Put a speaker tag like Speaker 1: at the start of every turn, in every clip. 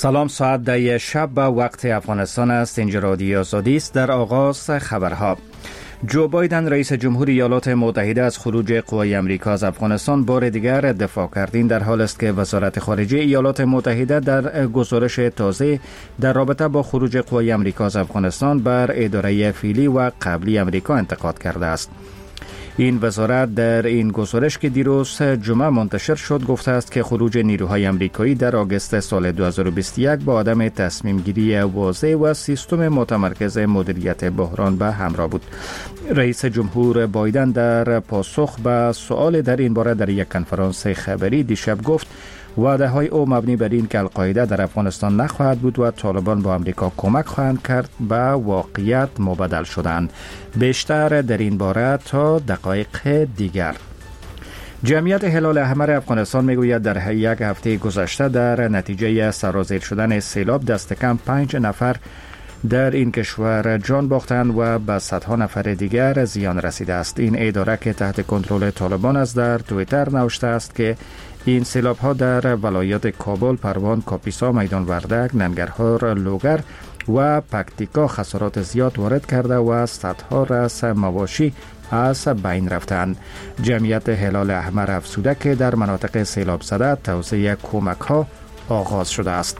Speaker 1: سلام، ساعت 10 شب به وقت افغانستان است. اینجا رادیو آزادی است. در آغاز خبرها: جو بایدن رئیس جمهور ایالات متحده از خروج قوای امریکا از افغانستان بار دیگر دفاع کرد. این در حال است که وزارت خارجه ایالات متحده در گزارش تازه در رابطه با خروج قوای امریکا از افغانستان بر اداره فعلی و قبلی امریکا انتقاد کرده است. این وزارت در این گزارش که دیروز جمعه منتشر شد گفته است که خروج نیروهای امریکایی در آگوست سال 2021 با عدم تصمیم گیری واضح و سیستم متمرکز مدیریت بحران به همراه بود. رئیس جمهور بایدن در پاسخ به سؤال در این باره در یک کنفرانس خبری دیشب گفت وعده های او مبنی بر این که القاعده در افغانستان نخواهد بود و طالبان با امریکا کمک خواهند کرد به واقعیت مبدل شدند. بیشتر در این باره تا دقایق دیگر. جمعیت هلال احمر افغانستان میگوید در یک هفته گذشته در نتیجه سرازیر شدن سیلاب دست کم 5 نفر در این کشور جان باختند و به صدها نفر دیگر زیان رسیده است. این اداره که تحت کنترل طالبان است در توییتر نوشته است که این سیلاب ها در ولایات کابل، پروان، کاپیسا، میدان وردک، ننگرهار، لوگر و پکتیکا خسارات زیاد وارد کرده و صدها رأس مواشی از بین رفتند. جمعیت هلال احمر افزوده که در مناطق سیلاب زده توزیع کمک ها آغاز شده است.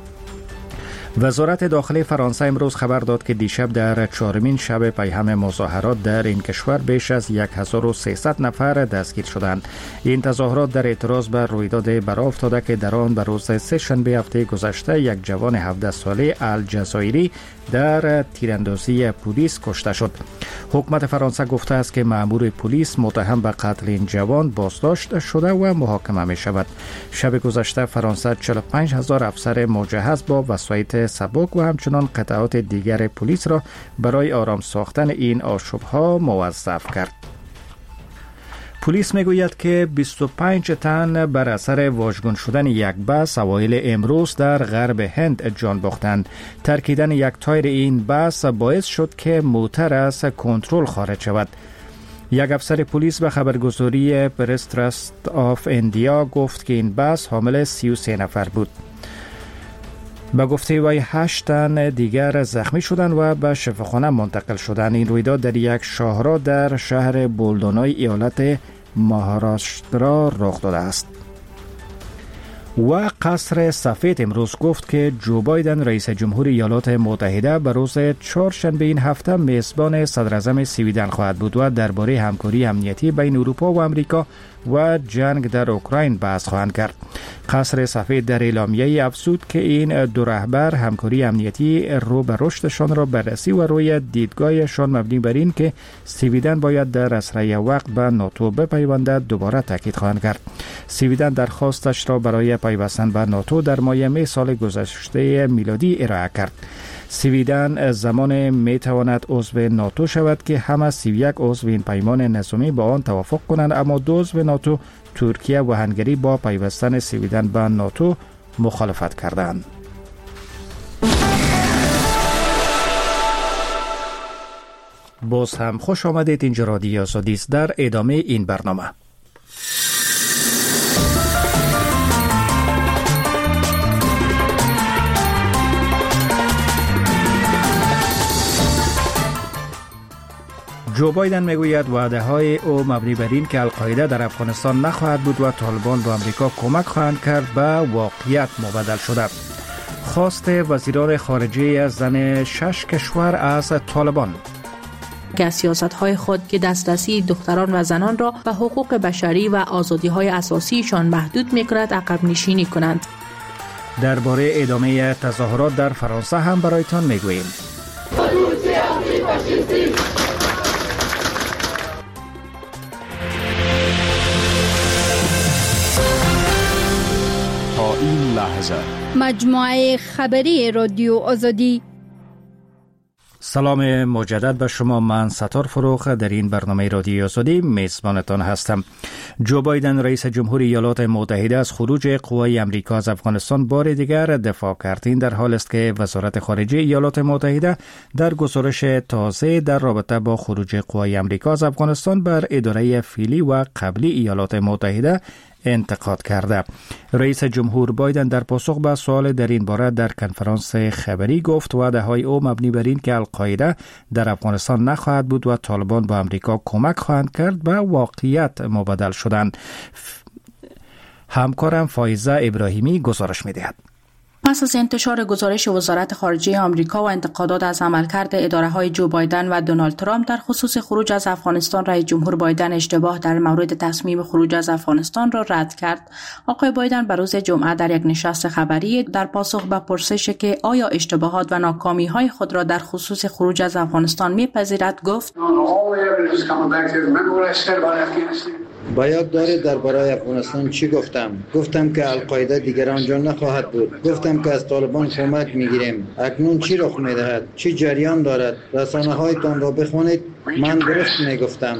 Speaker 1: وزارت داخلی فرانسه امروز خبر داد که دیشب در 4مین شب پیهم مظاهرات در این کشور بیش از 1300 نفر دستگیر شدند. این تظاهرات در اعتراض بر رویداد برافتاده که در آن به روز سه‌شنبه هفته گذشته یک جوان 17 ساله الجزایری در تیراندازی پلیس کشته شد. حکومت فرانسه گفته است که مأمور پلیس متهم به قتل این جوان بازداشت شده و محاکمه می شود. شب گذشته فرانسه 45,000 افسر مجهز با وسایط سبک و همچنان قطعات دیگر پلیس را برای آرام ساختن این آشوب‌ها موظف کرد. پلیس میگوید که 25 تن بر اثر واژگون شدن یک بس اوایل امروز در غرب هند جان باختند. ترکیدن یک تایر این بس باعث شد که موتر از کنترل خارج شود. یک افسر پلیس به خبرگزاری پرس تراست آف اندیا گفت که این بس حامل 33 نفر بود. به گفته وی 8 تن دیگر زخمی شدند و به شفاخانه منتقل شدند. این رویداد در یک شاهراه در شهر بولدونای ایالت مهاراشترا رخ داده است. و قصر سفید امروز گفت که جو بایدن رئیس جمهور ایالات متحده به روز چهارشنبه این هفته میزبان صدراعظم سویدن خواهد بود و درباره همکاری امنیتی بین اروپا و امریکا و جنگ در اوکراین بحث خواهند کرد. قصر سفید در اعلامیه افزود که این دو رهبر همکاری امنیتی رو به رشدشان را بررسی و روی دیدگاهشان مبنی بر این که سویدن باید در اسرع وقت به ناتو بپیوندد دوباره تاکید خواهند کرد. سویدن درخواستش را برای پیوستن به ناتو در ماه می سال گذشته میلادی ارائه کرد. سویدن زمان می تواند عضو ناتو شود که هم از 31 عضو این پیمان نظامی با آن توافق کنند، اما 2 عضو ناتو ترکیه و هنگری با پیوستن سویدن به ناتو مخالفت کردند. باز هم خوش آمدید. اینجا رادیو آزادی است. در ادامه این برنامه جو بایدن میگوید وعده های او مبنی بر این که القاعده در افغانستان نخواهد بود و طالبان با امریکا کمک خواهند کرد به واقعیت مبدل شده. خواست وزیران خارجه زن 6 کشور از طالبان
Speaker 2: که سیاست‌های خود که دسترسی دختران و زنان را به حقوق بشری و آزادی‌های اساسیشان محدود می‌کند عقب نشینی کنند.
Speaker 1: درباره ادامه تظاهرات در فرانسه هم برایتان میگوییم.
Speaker 3: تا این لحظه
Speaker 4: مجموعه خبری رادیو آزادی.
Speaker 1: سلام مجدد به شما. من ستار فروخ در این برنامه رادیو آزادی میزبانتان هستم. جو بایدن رئیس جمهور ایالات متحده از خروج قوای امریکا از افغانستان بار دیگر دفاع کرد. این در حال است که وزارت خارجه ایالات متحده در گزارش تازه در رابطه با خروج قوای امریکا از افغانستان بر اداره فعلی و قبلی ایالات متحده انتقاد کرده. رئیس جمهور بایدن در پاسخ به سوال در این باره در کنفرانس خبری گفت وعده‌های او مبنی بر این که القاعده در افغانستان نخواهد بود و طالبان به امریکا کمک خواهند کرد به واقعیت مبدل شدند. همکارم فایزه ابراهیمی گزارش می‌دهد.
Speaker 2: پس از انتشار گزارش وزارت خارجه آمریکا و انتقادات از عملکرد اداره‌های جو بایدن و دونالد ترامپ در خصوص خروج از افغانستان، رئیس جمهور بایدن اشتباه در مورد تصمیم خروج از افغانستان را رد کرد. آقای بایدن بر روز جمعه در یک نشست خبری در پاسخ به پرسش که آیا اشتباهات و ناکامی‌های خود را در خصوص خروج از افغانستان می‌پذیرد گفت:
Speaker 3: با یاد دارید درباره افغانستان چی گفتم که القاعده دیگر آنجا نخواهد بود. گفتم که از طالبان کمک میگیریم. اکنون چی رخ میدهد؟ چی جریان دارد؟ رسانه هایتان را بخوانید. من درست میگفتم.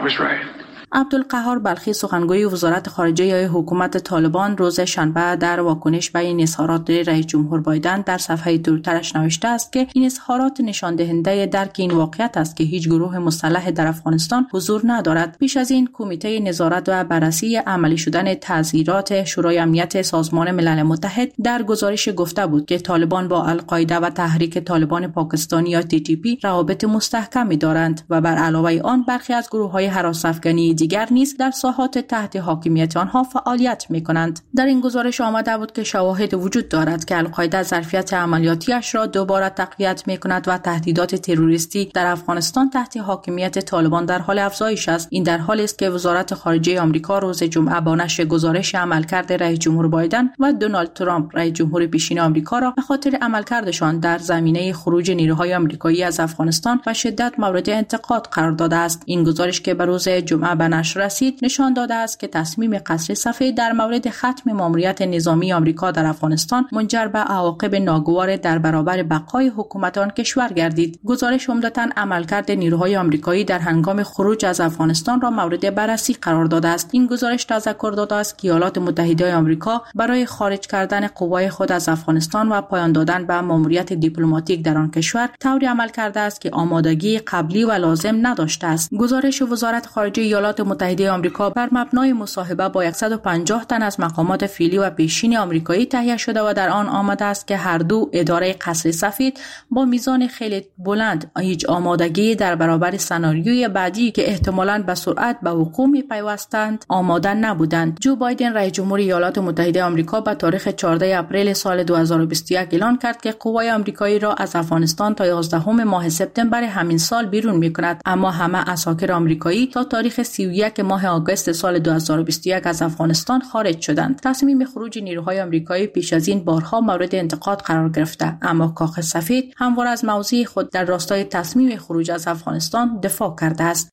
Speaker 2: عبدالقهار بلخی، سخنگوی وزارت خارجه حکومت طالبان، روز شنبه در واکنش به این اظهارات رئیس جمهور بایدن در صفحه توییترش نوشته است که این اظهارات نشان دهنده درک این واقعیت است که هیچ گروه مسلح در افغانستان حضور ندارد. پیش از این کمیته نظارت و بررسی عملی شدن تظاهرات شورای امنیت سازمان ملل متحد در گزارش گفته بود که طالبان با القاعده و تحریک طالبان پاکستانی یا TTP روابط مستحکمی دارند و بر علاوه آن برخی از گروه‌های هراس افغانی دیگر نیز در ساحات تحت حاکمیت آنها فعالیت می‌کنند. در این گزارش آمده بود که شواهد وجود دارد که القاعده ظرفیت عملیاتیش را دوباره تقویت می‌کند و تهدیدات تروریستی در افغانستان تحت حاکمیت طالبان در حال افزایش است. این در حالی است که وزارت خارجه آمریکا روز جمعه با نشر گزارش عملکرد رئیس جمهور بایدن و دونالد ترامپ، رئیس جمهور پیشین آمریکا، را به خاطر عملکردشان در زمینه خروج نیروهای آمریکایی از افغانستان و شدت مورد انتقاد قرار داده است. این گزارش که به روز جمعه به نشر رسید نشان داده است که تصمیم قصر سفید در مورد ختم ماموریت نظامی آمریکا در افغانستان منجر به عواقب ناگوار در برابر بقای حکومت آن کشور گردید. گزارش عمدتاً عملکرد نیروهای آمریکایی در هنگام خروج از افغانستان را مورد بررسی قرار داده است. این گزارش تذکر داده است که ایالات متحده آمریکا برای خارج کردن قوای خود از افغانستان و پایان دادن به ماموریت دیپلماتیک در آن کشور طوری عمل کرده است که آمادگی قبلی و لازم نداشته است. گزارش وزارت خارجه ایالات متحده آمریکا بر مبنای مصاحبه با 150 تن از مقامات فعلی و پیشین آمریکایی تهیه شده و در آن آمده است که هر دو اداره قصر سفید با میزان خیلی بلند هیچ آمادگی در برابر سناریوی بعدی که احتمالاً به سرعت به وقوع می‌پیوستند آماده نبودند. جو بایدن، رئیس جمهور ایالات متحده آمریکا، به تاریخ 14 اپریل سال 2021 اعلان کرد که قوای آمریکایی را از افغانستان تا 11 ماه سپتامبر همین سال بیرون می‌کند، اما همه عساکر آمریکایی تا تاریخ 31 ماه آگوست سال 2021 از افغانستان خارج شدند. تصمیم خروج نیروهای آمریکایی پیش از این بارها مورد انتقاد قرار گرفته، اما کاخ سفید همواره از موضع خود در راستای تصمیم خروج از افغانستان دفاع کرده است.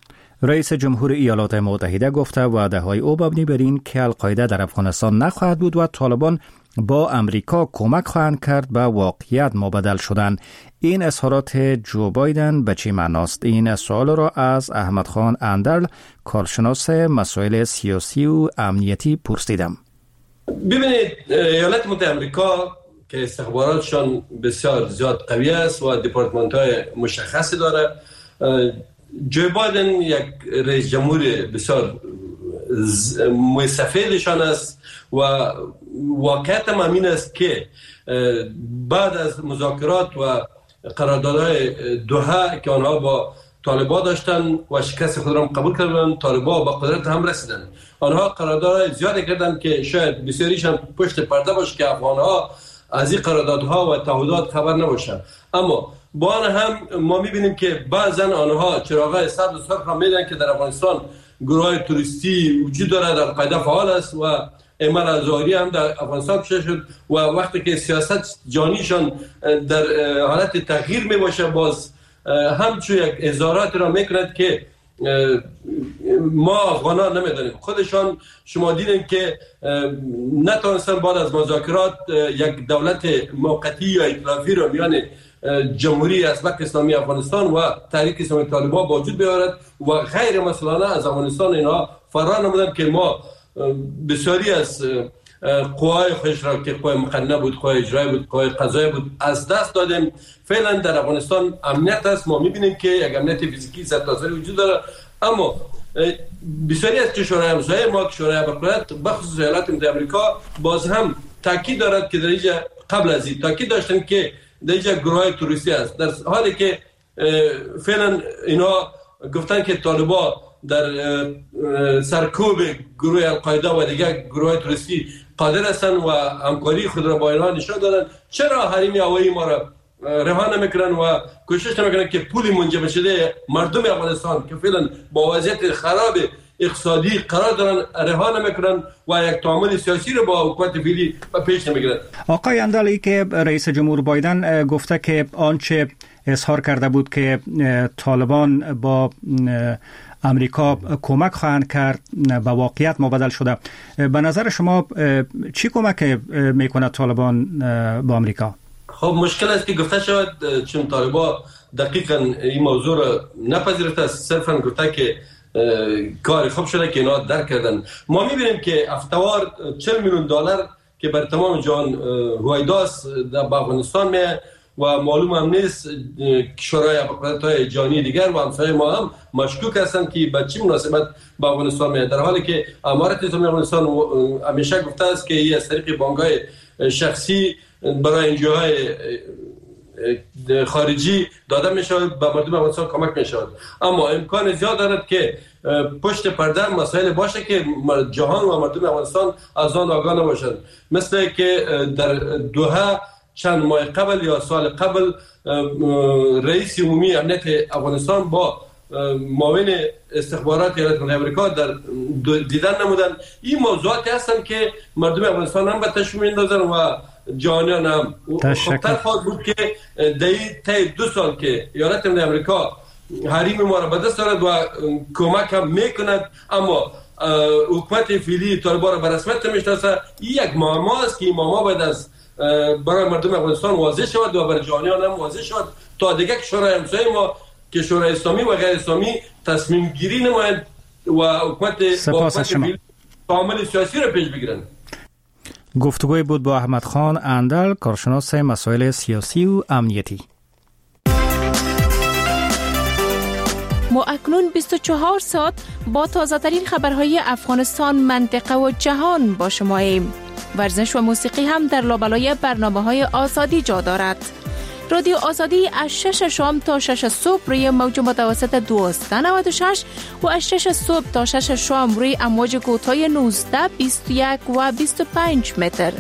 Speaker 1: رئیس جمهور ایالات متحده گفته وعده‌های او مبنی بر این که القاعده در افغانستان نخواهد بود و طالبان با امریکا کمک خواهند کرد به واقعیت مبدل شدن. این اظهارات جو بایدن به چه معناست؟ این سوال را از احمد خان اندرل، کارشناس مسائل سیاسی و امنیتی، پرسیدم.
Speaker 5: ببینید، ایالات متحده آمریکا که استخباراتشان بسیار زیاد قوی است و دپارتمان‌های مشخصی داره، جو بایدن یک رئیس جمهور بسیار سفیدشان است و واقعیت همین است که بعد از مذاکرات و قراردادهای دوحه که آنها با طالبان داشتن و شکست خود را قبول کردند، طالبان با قدرت هم رسیدند. آنها قراردادهای زیادی کردند که شاید بسیاریشان پشت پرده باشه که افغانها از این قراردادها و تعهدات خبر نباشند، اما با آن هم ما می‌بینیم که بعضن آنها چراغ سبز سرخ هم میدن که در افغانستان گروه‌های توریستی وجود دارد، القاعده فعال است و ایمن الظاهری هم در افغانستان کشف شد و وقتی که سیاست جانیشان در حالت تغییر میباشه باز همچون یک اظهارات را میکند که ما افغانان نمیدانیم. خودشان شما دیدین که نتوانستن بعد از مذاکرات یک دولت موقتی یا ائتلافی را میان جمهوری ازبک اسلامی افغانستان و تحریک اسلامی طالبان با وجود بیاورد و غیر مسئولانه از افغانستان اینها فرار نمودند که ما بسیاری از قوای خودش را که قوای مقننه بود، قوای اجرایی بود، قوای قضایی بود از دست دادیم. فعلا در افغانستان امنیت است، ما میبینیم که یک امنیت فیزیکی سرتاسری وجود داره، اما بسیاری از کشورهای همسایه ما، کشورهای بقیت بخصوص ایالات متحده آمریکا باز هم تاکید دارد که در اینجا قبل از این تاکید داشتن که در اینجا گروه توریستی است، در حالی که فعلا اینا گفتن که طالبان در سرکوب گروه القاعده و دیگر گروه توریستی قادر هستند و همکاری خود را با اینها نشان دادن. چرا حریم هوایی ما را رها نمیکنن و کوشش نمیکنن که پول منجمد شده مردم افغانستان که فعلا با وضعیت خراب اقتصادی قرار دارن رها نمیکنن و یک تعامل سیاسی رو با حکومت فعلی پیش نمیگیرن؟
Speaker 1: آقای اندالی که رئیس جمهور بایدن گفته که آنچه اظهار کرده بود که طالبان با امریکا کمک خواهند کرد به واقعیت مبدل شده. به نظر شما چی کمک میکنه طالبان با امریکا؟
Speaker 5: خب مشکل است که گفته شود چون طالبان دقیقاً این موضوع را نپذیرفته، صرفاً گفته که کار خوب شده که اینا درک کردن. ما میبینیم که افتوار 40 میلیون دلار که بر تمام جهان هویداست در افغانستان میه و معلوم هم نیست کشورهای اقلیت‌های جهانی دیگر و همسایه ما هم مشکوک هستند که به چه مناسبت به افغانستان میاد، در حالی که امارت اسلامی افغانستان همیشه گفته است که این از طریق بانک‌های شخصی برای انجیوهای خارجی داده میشود به مردم افغانستان کمک میشود. اما امکان زیاد دارد که پشت پرده مسائل باشه که جهان و مردم افغانستان از آن آگاه نباشند، مثل که در دوحه چند ماه قبل یا سال قبل رئیس عمومی امنیت افغانستان با معاون استخبارات ایالات متحده آمریکا در دیدن نمودن. این موضوعاتی هستند که مردم افغانستان هم به تشویق میندازن و جهانیان هم. خطر خواهد بود که طی 2 سال که ایالات متحده آمریکا حریم ما را به دست دارد و کمک هم میکند، اما حکومت فعلی طالبان را به رسمیت نمیشناسه، این یک معما است که این معما باید از برای مردم افغانستان واضح شود و برای جهانیان هم واضح شود تا دیگر کشورهای همسایه ما، کشورهای اسلامی و غیر اسلامی تصمیم گیری نمایند و حکومت تعامل سیاسی را پیش بگیرند.
Speaker 1: گفتگوی بود با احمد خان اندل، کارشناس مسائل سیاسی و امنیتی.
Speaker 6: ما اکنون 24 ساعت با تازه‌ترین خبرهای افغانستان، منطقه و جهان با شماییم. ورزش و موسیقی هم در لابلای برنامه‌های آزادی جا دارد. رادیو آزادی از 6 شام تا 6 صبح روی موج متوسط 1296 و از 6 صبح تا 6 شام روی امواج کوتاه 19، 21 و 25 متر.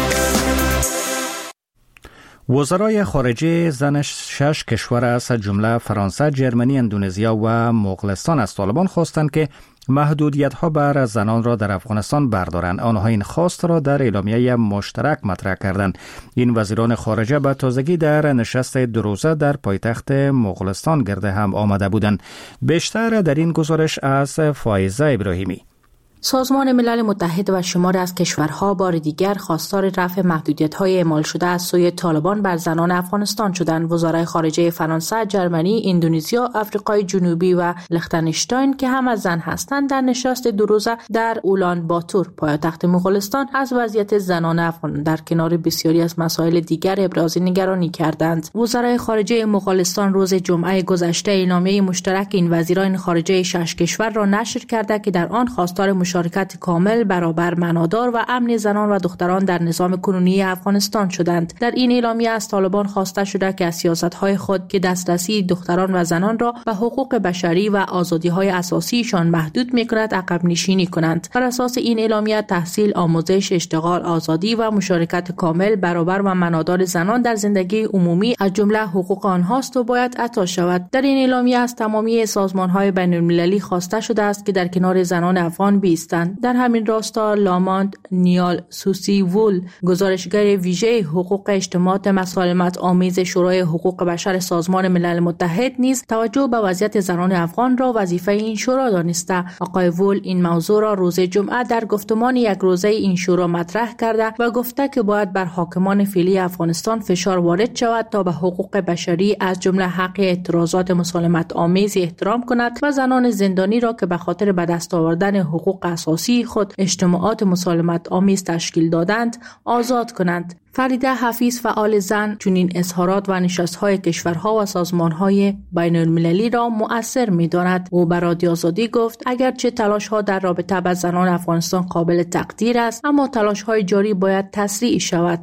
Speaker 1: وزرای خارجه زن 6 کشور از جمله فرانسه، جرمنی، اندونزیا و مغولستان از طالبان خواستند که محدودیت‌ها بر زنان را در افغانستان بردارند. آنها این خواست را در اعلامیه مشترک مطرح کردند. این وزیران خارجه به تازگی در نشست 2 روزه در پایتخت مغولستان گرد هم آمده بودند. بیشتر در این گزارش از فائزه ابراهیمی.
Speaker 2: سازمان ملل متحد و شماری از کشورها بار دیگر خواستار رفع محدودیت‌های اعمال شده از سوی طالبان بر زنان افغانستان شدند. وزرای خارجه فرانسه، جرمنی، اندونزیا، آفریقای جنوبی و لختنشتاین که هم از زن هستند در نشست 2 روزه در اولان باتور پایتخت مغولستان از وضعیت زنان افغان در کنار بسیاری از مسائل دیگر ابراز نگرانی کردند. وزرای خارجه مغولستان روز جمعه گذشته اعلامیه مشترک این وزیران خارجه 6 کشور را نشر کرده که در آن خواستار مشارکت کامل، برابر، معنادار و امن زنان و دختران در نظام کنونی افغانستان شدند. در این اعلامیه از طالبان خواسته شده که از سیاست‌های خود که دسترسی دختران و زنان را به حقوق بشری و آزادی‌های اساسیشان محدود می‌کند عقب نشینی کنند. بر اساس این اعلامیه تحصیل، آموزش، اشتغال، آزادی و مشارکت کامل، برابر و معنادار زنان در زندگی عمومی از جمله حقوق آنهاست و باید عطا شود. در این اعلامیه از تمامی سازمان‌های بین‌المللی خواسته شده است که در کنار زنان افغان بیستند. در همین راستا لاماند نیال سوسی وول، گزارشگر ویژه حقوق اجتماعات مسالمت آمیز شورای حقوق بشر سازمان ملل متحد نیز توجه به وضعیت زنان افغان را وظیفه این شورا دانسته. آقای وول این موضوع را روز جمعه در گفتمان 1 روزه این شورا مطرح کرده و گفته که باید بر حاکمان فعلی افغانستان فشار وارد شود تا به حقوق بشری از جمله حق اعتراضات مسالمت آمیز احترام کند و زنان زندانی را که به خاطر به دست آوردن حقوق اساسی خود اجتماعات مسالمت آمیز تشکیل دادند آزاد کنند. فریده حفیظ فعال زن چنین اظهارات و نشست‌های کشورها و سازمان‌های بین‌المللی را مؤثر می‌داند. او بر رادیو آزادی گفت اگرچه تلاش‌ها در رابطه با زنان افغانستان قابل تقدیر است، اما تلاش‌های جاری باید تسریع شود.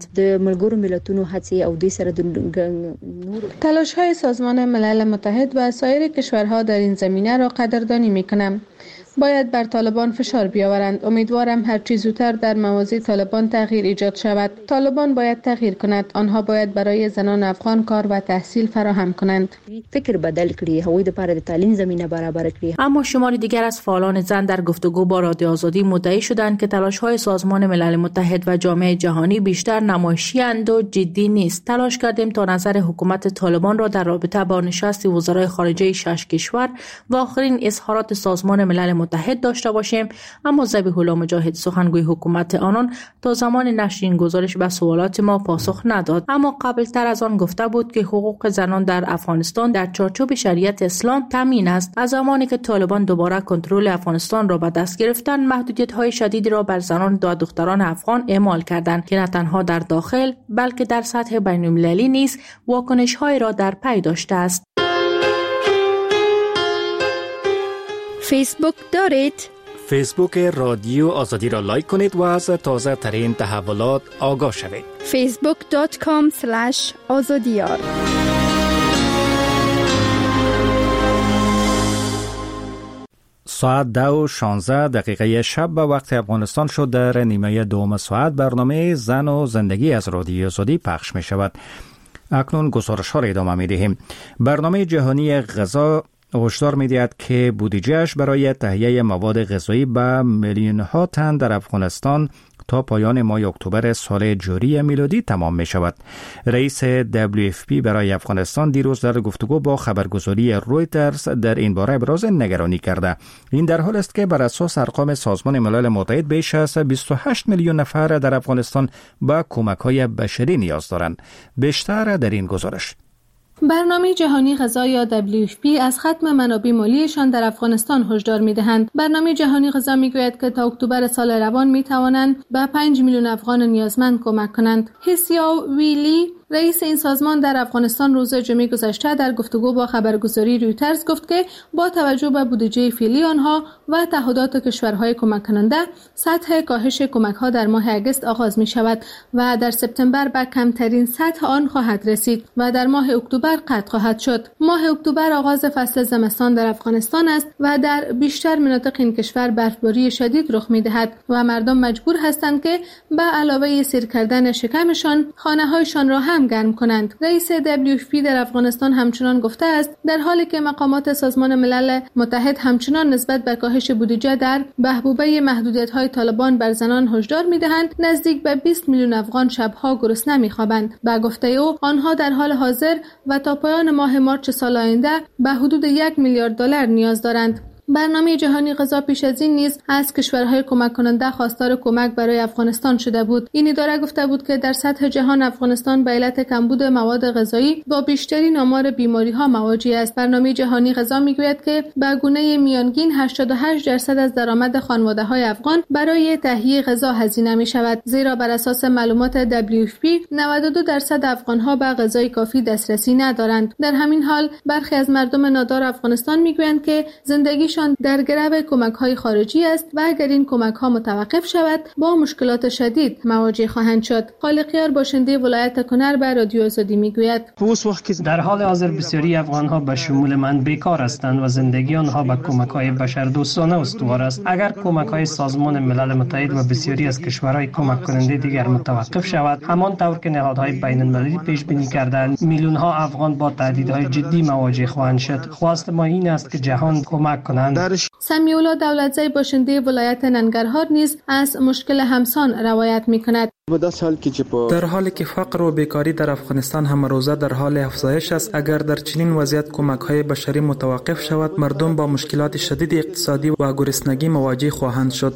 Speaker 7: تلاش‌های سازمان ملل متحد و سایر کشورها در این زمینه را قدردانی می‌کنم. باید بر طالبان فشار بیاورند. امیدوارم هر چه زودتر در موازی طالبان تغییر ایجاد شود. طالبان باید تغییر کند. آنها باید برای زنان افغان کار و تحصیل فراهم کنند.
Speaker 8: فکر بدل کړي، هغوی لپاره د تعلیم زمینه برابر کړي.
Speaker 2: اما شماری دیگر از فعالان زن در گفتگو با رادیو آزادی مدعی شدند که تلاش‌های سازمان ملل متحد و جامعه جهانی بیشتر نمایشی‌اند و جدی نیست. تلاش کردیم تا نظر حکومت طالبان را در رابطه با نشست وزرای خارجه 6 کشور و آخرین اظهارات سازمان ملل متحد داشته باشیم، اما ذبیح الله مجاهد سخنگوی حکومت آنان تا زمان نشر این گزارش به سوالات ما پاسخ نداد. اما قبل تر از آن گفته بود که حقوق زنان در افغانستان در چارچوب شریعت اسلام تامین است. از زمانی که طالبان دوباره کنترل افغانستان را به دست گرفتند، محدودیت‌های شدیدی را بر زنان و دختران افغان اعمال کردند که نه تنها در داخل بلکه در سطح بین‌المللی نیز واکنش‌های را در پی داشته است.
Speaker 4: فیسبوک دارید؟
Speaker 1: فیسبوک رادیو آزادی را لایک کنید و از تازه ترین تحولات آگاه شوید.
Speaker 4: facebook.com/azadiyar.
Speaker 1: ساعت 2:16 شب به وقت افغانستان شد. در نیمه دوم ساعت برنامه زن و زندگی از رادیو آزادی پخش می شود. اکنون گزارش ها را ادامه می دهیم. برنامه جهانی غذا هشدار می‌دهد که بودجه‌اش برای تهیه مواد غذایی به میلیون‌ها تن در افغانستان تا پایان ماه اکتبر سال جاری میلادی تمام می شود. رئیس WFP برای افغانستان دیروز در گفتگو با خبرگزاری رویترز در این باره ابراز نگرانی کرده. این در حال است که بر اساس ارقام سازمان ملل متحد بیش از 28 میلیون نفر در افغانستان به کمک‌های بشری نیاز دارند. بیشتر در این گزارش.
Speaker 7: برنامه جهانی غذا یا WFP از ختم منابع مالیشان در افغانستان هشدار می‌دهند. برنامه جهانی غذا می‌گوید که تا اکتبر سال روان می‌توانند به 5 میلیون افغان نیازمند کمک کنند. هسیا ویلی رئیس این سازمان در افغانستان روز جمعه گذشته در گفتگو با خبرگزاری رویترز گفت که با توجه به بودجه فعلی آنها و تعهدات کشورهای کمک کننده، سطح کاهش کمک‌ها در ماه اگست آغاز می‌شود و در سپتامبر به کمترین سطح آن خواهد رسید و در ماه اکتبر قطع خواهد شد. ماه اکتبر آغاز فصل زمستان در افغانستان است و در بیشتر مناطق این کشور برفباری شدید رخ می‌دهد و مردم مجبور هستند که به علاوه سیر کردن شکمشان، خانه‌هایشان را هم گرم کنند. رئیس WFP در افغانستان همچنان گفته است در حالی که مقامات سازمان ملل متحد همچنان نسبت به کاهش بودجه در بهبوبه محدودیت‌های طالبان بر زنان هشدار می‌دهند، نزدیک به 20 میلیون افغان شب‌ها گرسنه می‌خوابند. به گفته او آنها در حال حاضر و تا پایان ماه مارس سال آینده به حدود 1 میلیارد دلار نیاز دارند. برنامه جهانی غذا پیش از این نیز از کشورهای کمک کننده خواستار کمک برای افغانستان شده بود. این اداره گفته بود که در سطح جهان افغانستان به علت کمبود مواد غذایی با بیشترین آمار بیماری‌ها مواجه است. برنامه جهانی غذا میگوید که به گونه میانگین 88% از درآمد خانواده‌های افغان برای تهیه غذا هزینه می‌شود، زیرا بر اساس معلومات WFP 92% افغان‌ها به غذای کافی دسترسی ندارند. در همین حال برخی از مردم نادار افغانستان میگویند که زندگیشان در گرو کمک‌های خارجی است و اگر این کمک‌ها متوقف شود با مشکلات شدید مواجه خواهند شد. خالقیار باشنده ولایت کنر به رادیو آزادی میگوید
Speaker 9: در حال حاضر بسیاری افغان‌ها به شمول من بیکار هستند و زندگی آنها به کمک‌های بشردوستانه استوار است. اگر کمک‌های سازمان ملل متحد و بسیاری از کشورهای کمک کننده دیگر متوقف شود، همان طور که نهادهای بین‌المللی پیش بینی کردند، میلیون‌ها افغان با تهدیدهای جدی مواجه خواهند شد. خواست ما این است که جهان کمک کند.
Speaker 7: سمیع الله دولتزی باشنده ولایت ننگرهار نیز از مشکل همسان روایت می‌کند.
Speaker 10: در حالی که فقر و بیکاری در افغانستان هم روزه در حال افزایش است، اگر در چنین وضعیت کمک‌های بشری متوقف شود، مردم با مشکلات شدید اقتصادی و گرسنگی مواجه خواهند شد.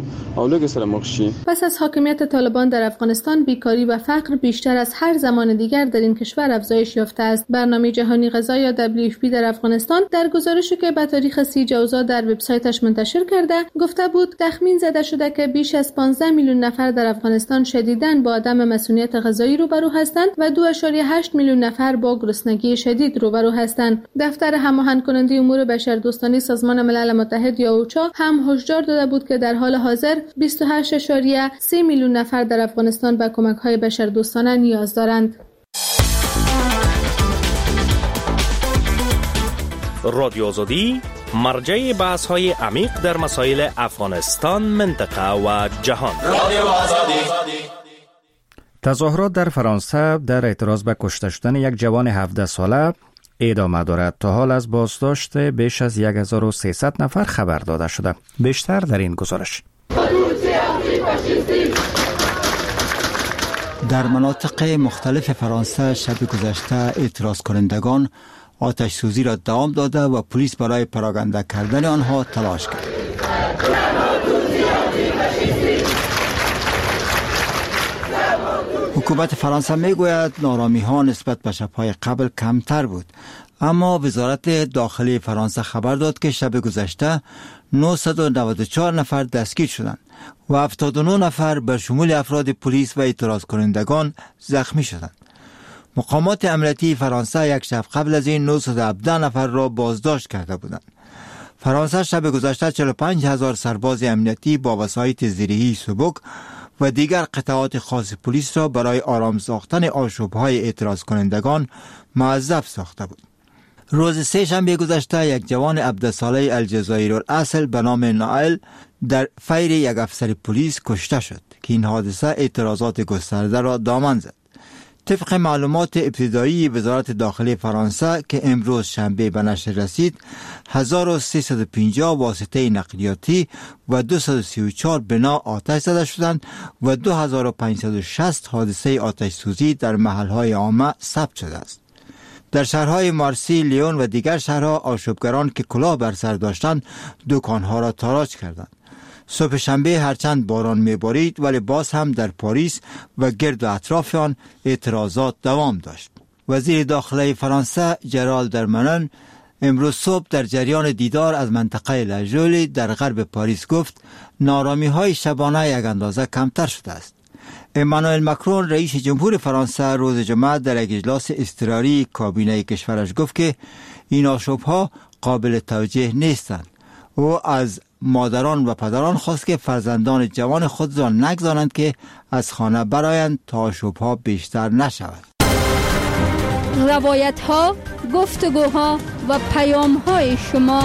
Speaker 7: پس از حاکمیت طالبان در افغانستان، بیکاری و فقر بیشتر از هر زمان دیگر در این کشور افزایش یافته است. برنامه جهانی غذا یا WFP در افغانستان در گزارشی که به تاریخ 30 جوزا در وبسایتش منتشر کرده گفته بود تخمین زده شده که بیش از 15 میلیون نفر در افغانستان شدیداً با عدم مسئولیت غذایی روبرو هستند و 2.8 میلیون نفر با گرسنگی شدید روبرو هستند. دفتر هماهنگ کننده امور بشردوستانه سازمان ملل متحد یا اوچا هم هشدار داده بود که در حال حاضر 28.3 میلیون نفر در افغانستان به کمک‌های بشردوستانه نیاز دارند.
Speaker 11: رادیو آزادی مرجع بحث‌های عمیق در مسائل افغانستان، منطقه و جهان.
Speaker 1: تظاهرات در فرانسه در اعتراض به کشته شدن یک جوان 17 ساله ادامه دارد. تا حال از بازداشت بیش از 1300 نفر خبر داده شده. بیشتر در این گزارش.
Speaker 12: در مناطق مختلف فرانسه شب گذشته اعتراض کنندگان آتش سوزی را دوام داده و پلیس برای پراکنده کردن آنها تلاش کرد. حکومت فرانسه میگوید نارامی ها نسبت به شب‌های قبل کمتر بود، اما وزارت داخلی فرانسه خبر داد که شب گذشته 994 نفر دستگیر شدند و 79 نفر به شمول افراد پلیس و اعتراض کنندگان زخمی شدند. مقامات امنیتی فرانسه یک شب قبل از این 917 نفر را بازداشت کرده بودند. فرانسه شب گذشته 45,000 سرباز امنیتی با وسایط زیرهی سبک و دیگر قطعات خاص پلیس را برای آرام ساختن آشوب‌های اعتراض کنندگان موظف ساخته بود. روز سه شنبه گذشته یک جوان 17 ساله الجزایر الاصل به نام نائل در فیر یک افسر پلیس کشته شد که این حادثه اعتراضات گسترده را دامن زد. طبق معلومات ابتدایی وزارت داخلی فرانسه که امروز شنبه به نشر رسید، 1350 واسطه نقلیاتی و 234 بنا آتش زده شدند و 2560 حادثه آتش سوزی در محلهای عامه ثبت شده است. در شهرهای مارسی، لیون و دیگر شهرها آشوبگران که کلاه بر سر داشتند دکانها را تاراج کردند. صبح شنبه هرچند باران میبارید ولی باز هم در پاریس و گرد و اطراف آن اعتراضات دوام داشت. وزیر داخلی فرانسه جرال درمانن امروز صبح در جریان دیدار از منطقه لاژولی در غرب پاریس گفت نارامی های شبانه یک اندازه کمتر شده است. امانوئل ماکرون رئیس جمهور فرانسه روز جمعه در یک اجلاس اضطراری کابینه کشورش گفت که این آشوب‌ها قابل توجیه نیستند. او از مادران و پدران خواست که فرزندان جوان خود را نگذارند که از خانه برآیند تا آشوب‌ها بیشتر نشود.
Speaker 4: روایت‌ها، گفتگوها و پیام‌های شما.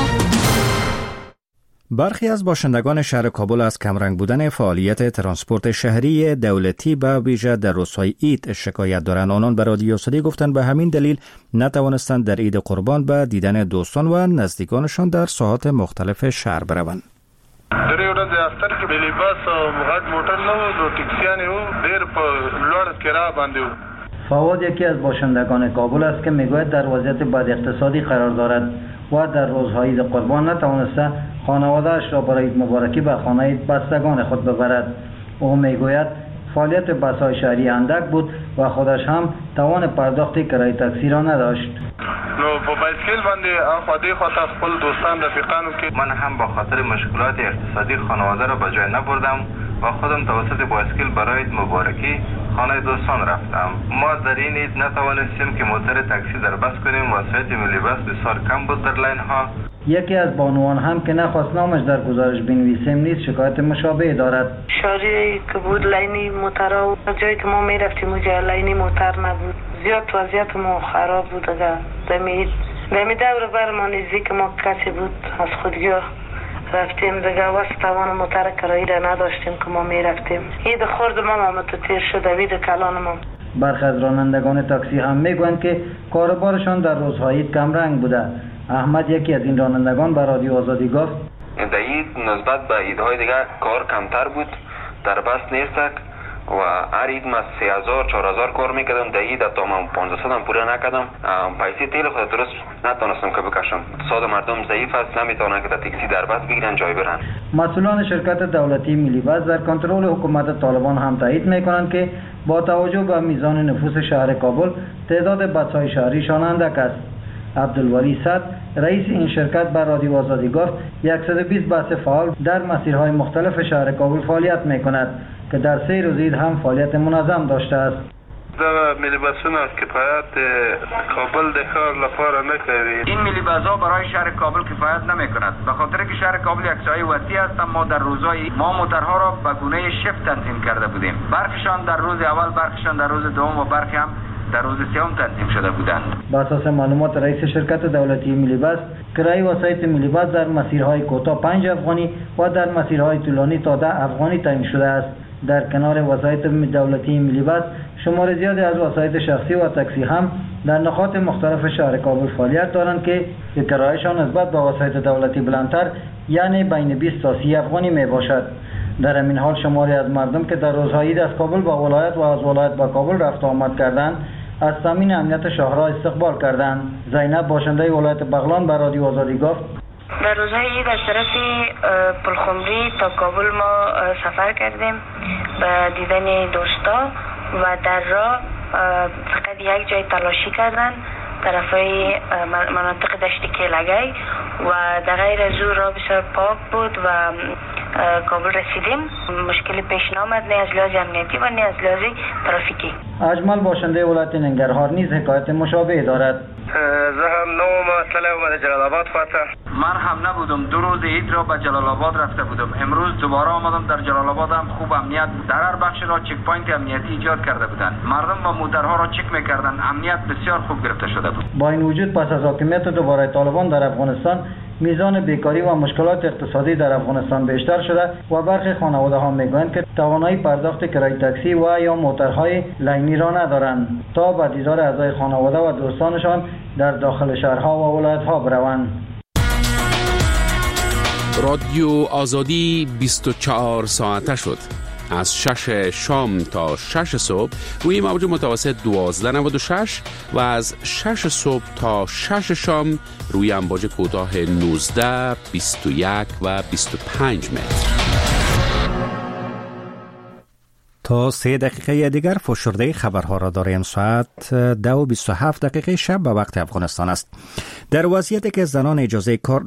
Speaker 1: برخی از باشندگان شهر کابل از کمرنگ بودن فعالیت ترانسپورت شهری دولتی به ویژه در روزهای عید شکایت دارند. آنان به رادیو آزادی گفتند به همین دلیل نتوانستند در عید قربان به دیدن دوستان و نزدیکانشان در ساحات مختلف شهر بروند.
Speaker 13: درې ورځې اختر کې بلی بس او غټ موټر نه و، دو ټکسیانې و، ډېر په لوړ کرایه باندې و.
Speaker 3: فواد یکی از باشندگان کابل است که میگوید در وضعیت بد اقتصادی قرار دارد و در روزهای عید قربان نتوانسته خانواده‌اش را برای عید مبارکی به خانه بستگان خود ببرد. او میگوید فعالیت بس‌های شهری اندک بود و خودش هم توان پرداخت کرایه تاکسی را نداشت.
Speaker 13: نو په بایسکل باندې اخوا دې خواته خپل دوستان رفیقانو کې
Speaker 14: من هم با خاطر مشکلات اقتصادی خانواده را به جای نبردم و خودم توسط بایسکل برای مبارکی خانه دوستان رفتم. ما در این عید نتوانستیم که موتور تاکسی در بس کنیم، وسایط ملی بس بسیار کم بود در لاین ها.
Speaker 3: یکی از بانوان هم که نخواست نامش در گزارش بنویسیم نیز شکایت مشابه دارد.
Speaker 15: شاری که بود لینی موترها و جایی که ما میرفتیم اونجا لینی موتر نبود. زیاد وضعیت ما خراب بود. دمی دور بر ما نزدیک ما کسی بود از خودگاه رفتیم دیگه واسه توان موتر کرایی را نداشتیم که ما میرفتیم. عید خورد ما متطیر شده وید کلان ما.
Speaker 3: برخی از رانندگان تاکسی هم میگویند که کاروبارشان در روزهای عید کمرنگ بوده. احمد یکی از این رانندگان به رادیو آزادی گفت
Speaker 14: در عید نسبت به عیدهای دیگر کار کمتر بود، در بس نیستک و هر عید ما 3000 4000 کار میکردم، در عید تا من 1500 هم پوره نکردم. پیسه تیل خود درست نتونستم که بکشم. اقتصاد مردم ضعیف است، نمیتونن که در تاکسی در بس بگیرن جای برن.
Speaker 3: مسئولان شرکت دولتی ملی بس در کنترل حکومت طالبان هم تایید میکنند که با توجه به میزان نفوس شهر کابل تعداد بس‌های شهریشان اندک است. عبدالولی صد رئیس این شرکت بر رادیو آزادی گفت 120 بس فعال در مسیرهای مختلف شهر کابل فعالیت میکند که در 3 روز عید هم فعالیت منظم داشته است.
Speaker 13: در ملی بسونه کفایت کابل دخار لپاره نکردید.
Speaker 16: این ملی بس‌ها برای شهر کابل کفایت نمیکند، به خاطر که شهر کابل یک ساحه وسیع است. اما در روزهای ما موترها را به گونه شفت تنظیم کرده بودیم، برخشان در روز اول، برخشان در روز دوم و برخی هم در روز سوم تنظیم شده بودند.
Speaker 3: بر اساس معلومات رئیس شرکت دولتی ملی بس، کرایه وسایط ملی بس در مسیرهای کوتاه 5 افغانی و در مسیرهای طولانی تا 10 افغانی تعیین شده است. در کنار وسایط دولتی ملی بس، شمار زیادی از وسایط شخصی و تاکسی هم در نقاط مختلف شهر کابل فعالیت دارند که کرایه‌شان نسبت به وسایط دولتی بلندتر، یعنی بین 20 تا 30 افغانی می باشد. در همین حال شماری از مردم که در روزهای عید از کابل به ولایت و از ولایت به کابل رفت و آمد کردند، از تامین امنیت شهرها استقبال کردند. زینب باشنده ولایت بغلان به رادیو آزادی گفت
Speaker 17: در روزهای عید از طرف پلخمری تا کابل ما سفر کردیم به دیدن دوستا و در راه فقط یک جای تلاشی کردن طرفای مناطق دشت کیلگی و در غیر از او راه بسیار پاک بود و کابل رسیدیم. مشکلی پیش نامد، نه از لحاظ امنیتی و نه از لحاظ ترافیکی.
Speaker 3: اجمل باشنده ولایت ننگرهار نیز حکایت مشابه دارد.
Speaker 13: زهم نوم اصلا اومده جلال آباد فاته.
Speaker 16: من هم نبودم، 2 روز عید را به جلال آباد رفته بودم. امروز دوباره آمدم. در جلال آباد هم خوب امنیت بود. در هر بخش را چک پوینت امنیتی ایجاد کرده بودند. مردم با موترها را چک می‌کردند. امنیت بسیار خوب گرفته شده بود.
Speaker 3: با این وجود پس از حاکمیت دوباره طالبان در افغانستان، میزان بیکاری و مشکلات اقتصادی در افغانستان بیشتر شده و برخی خانواده‌ها میگویند که توانایی پرداخت کرایه تاکسی و یا موترهای لاینی را ندارند تا به دیدار اعضای خانواده و دوستانشان در داخل شهرها و ولایت‌ها بروند.
Speaker 18: رادیو آزادی 24 ساعته شد. از 6 شام تا 6 صبح روی موج متوسط 1296 و از 6 صبح تا 6 شام روی امواج کوتاه 19، 21 و 25 متر.
Speaker 1: تا 3 دقیقه دیگر فشرده خبرها را داریم. ساعت 2:27 شب به وقت افغانستان است. در وضعیتی که زنان اجازه کار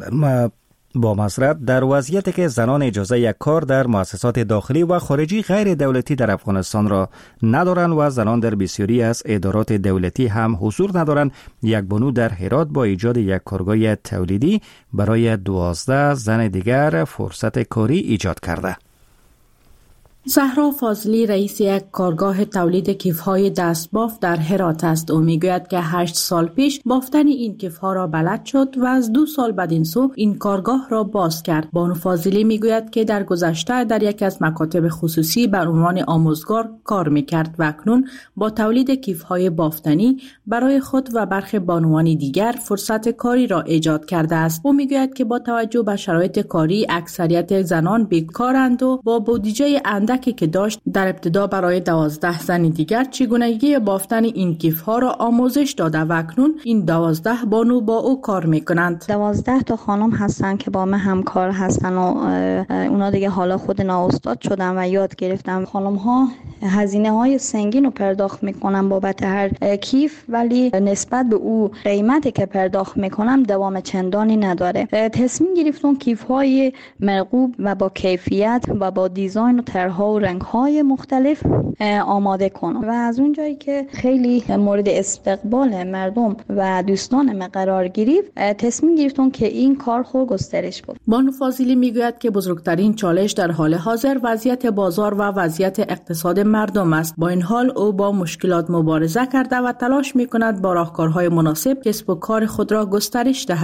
Speaker 1: یک کار در مؤسسات داخلی و خارجی غیر دولتی در افغانستان را ندارند و زنان در بسیاری از ادارات دولتی هم حضور ندارند، یک بانو در هرات با ایجاد یک کارگاه تولیدی برای 12 زن دیگر فرصت کاری ایجاد کرده.
Speaker 2: زهرا فاضلی رئیس یک کارگاه تولید کیف‌های دستبافت در هرات است. او میگوید که 8 سال پیش بافتن این کیف‌ها را بلد شد و از 2 سال بعد این سو این کارگاه را باز کرد. بانو فاضلی میگوید که در گذشته در یک از مکاتب خصوصی بر عنوان آموزگار کار میکرد و اکنون با تولید کیف‌های بافتنی برای خود و برخی بانوان دیگر فرصت کاری را ایجاد کرده است. او میگوید که با توجه به شرایط کاری اکثریت زنان بیکارند و با بودجه که داشت در ابتدا برای 12 زن دیگر چگونگی بافتن این کیف‌ها را آموزش داده و اکنون این 12 بانو با او کار میکنند.
Speaker 19: 12 تا خانم هستن که با من همکار هستن و اونا دیگه حالا خود نااستاد شدن و یاد گرفتن. خانم ها هزینه های سنگین رو پرداخت میکنن بابت هر کیف، ولی نسبت به او قیمتی که پرداخت میکنم دوام چندانی نداره. تصمیم گرفتم کیف های مرغوب و با کیفیت و با دیزاین و طرح‌ها و رنگ‌های مختلف آماده کنم و از اون جایی که خیلی مورد استقبال مردم و دوستان من قرار گرفت، تصمیم گرفتم که این کار خود گسترش بدم.
Speaker 2: بانو فاضلی میگوید که بزرگترین چالش در حال حاضر وضعیت بازار و وضعیت اقتصاد مردم است. با این حال او با مشکلات مبارزه کرده و تلاش میکند با راهکارهای مناسب کسب و کار خود را گسترش دهد.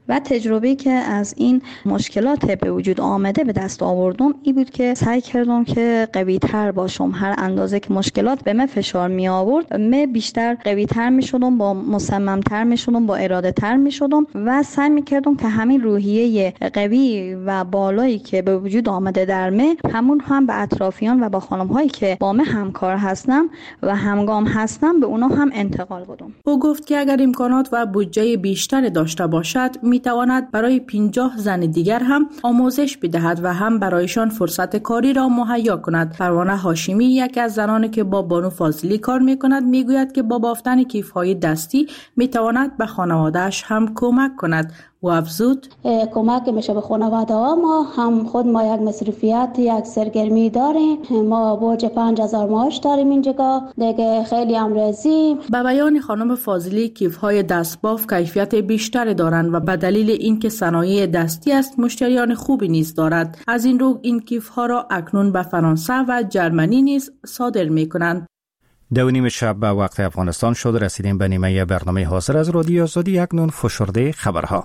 Speaker 19: و تجربه‌ای که از این مشکلات به وجود آمده به دست آوردم این بود که سعی کردم که قوی‌تر باشم. هر اندازه که مشکلات به من فشار می آورد من بیشتر قوی‌تر می شدم، با مصمم‌تر می شدم، با اراده‌تر می شدم و سعی می کردم که همین روحیه قوی و بالایی که به وجود آمده در من همون هم به اطرافیان و با خانم‌هایی که با من همکار هستم و همگام هستم به اونا هم انتقال بدم.
Speaker 2: او گفت که اگر امکانات و بودجه بیشتر داشته باشد می تواند برای 50 زن دیگر هم آموزش بدهد و هم برایشان فرصت کاری را مهیا کند. پروانه هاشمی یکی از زنانی که با بانو فاضلی کار می کند می گوید که با بافتن کیف‌های دستی می تواند به خانواده‌اش هم کمک کند. و افزود
Speaker 20: کمک میشه به خانواده ها. ما یک مصرفیت، یک سرگرمی داریم. ما بوج 5000 معاش داریم اینجا دیگه، خیلی امروزی.
Speaker 2: به بیان خانم فاضلی کیف‌های دستباف کیفیت بیشتری دارند و به دلیل اینکه صنایع دستی است مشتریان خوبی نیز دارد. از این رو این کیف‌ها را اکنون به فرانسه و جرمنی نیز صادر می‌کنند.
Speaker 1: 2:30 شب به وقت افغانستان شد. رسیدیم به نیمه برنامه حاضر از رادیو آزادی. اکنون فشرده خبرها.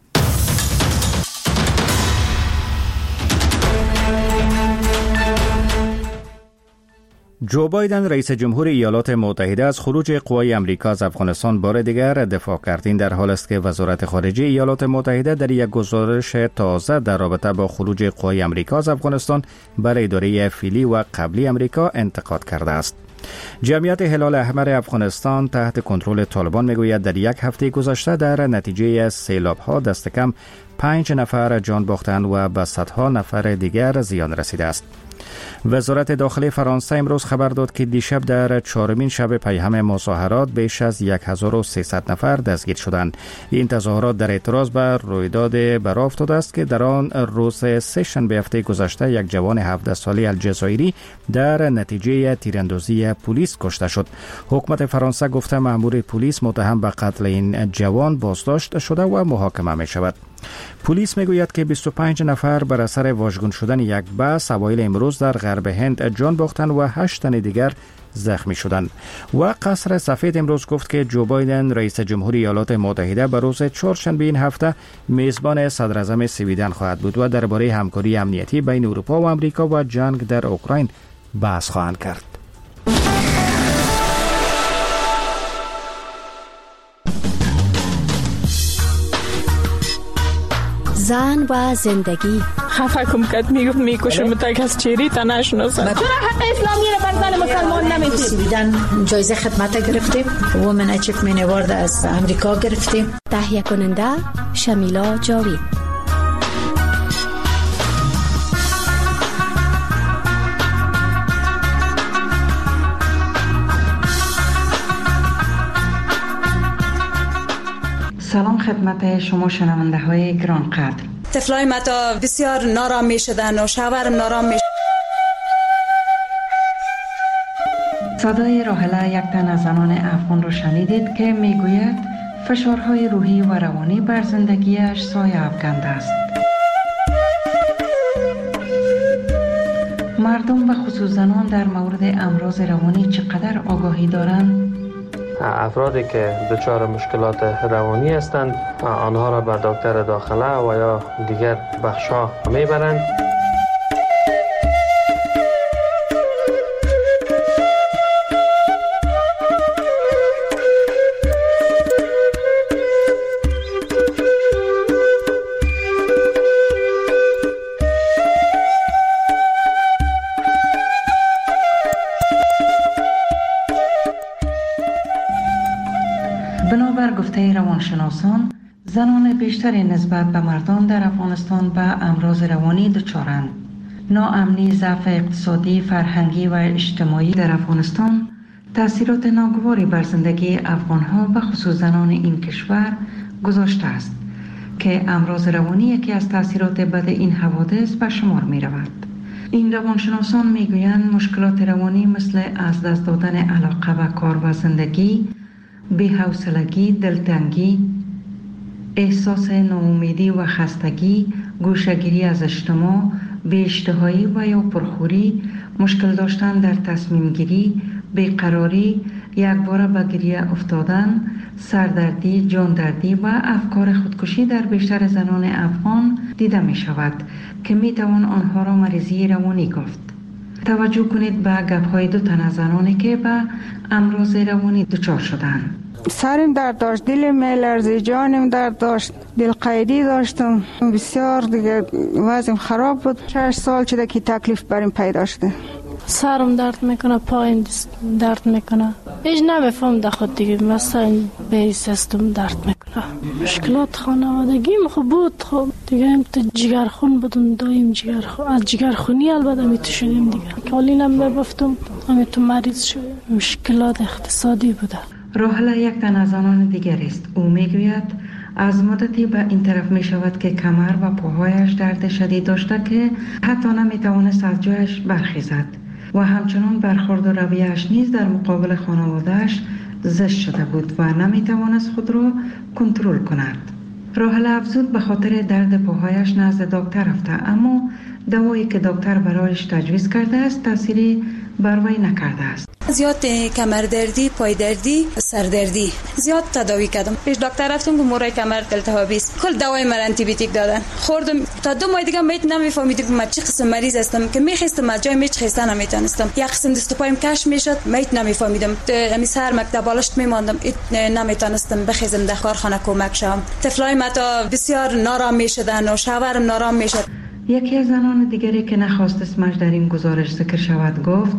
Speaker 1: جو بایدن رئیس جمهور ایالات متحده از خروج قوای امریکا از افغانستان بار دیگر دفاع کرد. این در حال است که وزارت خارجه ایالات متحده در یک گزارش تازه در رابطه با خروج قوای امریکا از افغانستان بر اداره فعلی و قبلی امریکا انتقاد کرده است. جمعیت هلال احمر افغانستان تحت کنترل طالبان میگوید در یک هفته گذشته در نتیجه سیلاب‌ها دست کم 5 نفر جان باختند و به صدها نفر دیگر زیان رسیده است. وزارت داخلی فرانسه امروز خبر داد که دیشب در 4مین شب پیهم مظاهرات بیش از 1300 نفر دستگیر شدند. این تظاهرات در اعتراض بر رویداد برافتاده است که در آن روز سه‌شنبه هفته گذشته یک جوان 17 ساله الجزایری در نتیجه تیراندازی پلیس کشته شد. حکومت فرانسه گفته مأمور پلیس متهم به قتل این جوان بازداشت شده و محاکمه می شود. پلیس میگوید که 25 نفر بر اثر واژگون شدن یک بس اوایل امروز در غرب هند جان باختند و 8 تن دیگر زخمی شدند. و قصر سفید امروز گفت که جو بایدن رئیس جمهور ایالات متحده به روز چهارشنبه این هفته میزبان صدراعظم سویدن خواهد بود و درباره همکاری امنیتی بین اروپا و آمریکا و جنگ در اوکراین بحث خواهند کرد.
Speaker 21: زن و زندگی.
Speaker 22: خفه کم کت میکشم تا کس چیری تا نشناسن.
Speaker 21: چرا حق اسلامی رو بر زن مسلمان نمیدید؟ سویدن جایزه خدمت گرفتیم. وومن اچیومنت اوارد از امریکا گرفتیم. تهیه کننده شمیلا جاوید.
Speaker 23: سلام خدمت شما شنونده های گرانقدر.
Speaker 24: طفلای متا بسیار نارام می شدن و شوهرم نارام می.
Speaker 23: صدای راحله یک تن از زنان افغان رو شنیدید که میگوید فشارهای روحی و روانی بر زندگیش سایه افکنده است. مردم و خصوص زنان در مورد امراض روانی چقدر آگاهی دارند؟
Speaker 25: افرادی که دچار مشکلات روانی هستند آنها را به دکتر داخله و یا دیگر بخش‌ها میبرند.
Speaker 23: بنابر گفته روانشناسان زنان بیشتری نسبت به مردان در افغانستان به امراض روانی دچارند. ناامنی، ضعف اقتصادی، فرهنگی و اجتماعی در افغانستان تأثیرات ناگواری بر زندگی افغانها و خصوص زنان این کشور گذاشته است که امراض روانی یکی از تأثیرات بد این حوادث به شمار می رود. این روانشناسان می گویند مشکلات روانی مثل از دست دادن علاقه و کار و زندگی، بی‌حوصلگی، دلتنگی، احساس ناامیدی و خستگی، گوشه‌گیری از اجتماع، بی‌اشتهایی و یا پرخوری، مشکل داشتن در تصمیم گیری، بیقراری، یک باره به گریه افتادن، سردردی، جاندردی و افکار خودکشی در بیشتر زنان افغان دیده می شود که می توان آنها را مریضی روانی گفت. توجه کنید به گپ‌های دو تن از زنانی که به امراض روانی دچار شدند.
Speaker 5: سرم درد داشت، دلم میلرزید، جانم درد داشت، دلقیدی داشتم، بسیار دیگه وضعم خراب بود. 6 سال شده که تکلیف بریم پیدا شده.
Speaker 22: سرم درد میکنه، پایم درد میکنه، هیچ نمیفهم در خود دیگه، مثلا به سیستم درد میکنه. مشکلات خانوادگیم خوب بود، خب دیگه هم تو جگرخون بودم، دایم جگرخون، از جگرخونی البته میتو شدیم دیگه، کالینم میبفتم همیتو مریض شدیم. مشکلات اقتصادی بوده.
Speaker 23: راحله یک تن از زنان دیگر است. او میگوید از مدتی به این طرف می شود که کمر و پاهایش درد شدید داشته که حتی نمی توانست از جایش برخیزد و همچنان برخورد و رویه‌اش نیز در مقابل خانواده‌اش زشت شده بود و نمی توانست خود را کنترل کند. راحله افزود به خاطر درد پاهایش نزد دکتر رفته، اما دوایی که دکتر برایش تجویز کرده است تأثیری بر وی نکرده است.
Speaker 24: زیاد کمردردی، پایدردی، سردردی زیاد تداوی کردم. پیش دکتر رفتم که مورای کمر التهابی است. کل دوای من آنتی بیوتیک دادن. خوردم تا 2 ماه دیگه میت نمیفهمیدم من چه قسم مریض هستم که میخواستم از جای میچ خستن نمیتونستم. یک قسم دست و پایم کش میشد، میت نمیفهمیدم. همین سر مکتب بالشت میماندم، نمیتونستم بخیزم در کارخانه کمک شم. طفلای ما تا بسیار نارام میشدن و شوهرم نارام میشد.
Speaker 23: یکی از زنان دیگری که نخواست اسمش در این گزارش ذکر شود گفت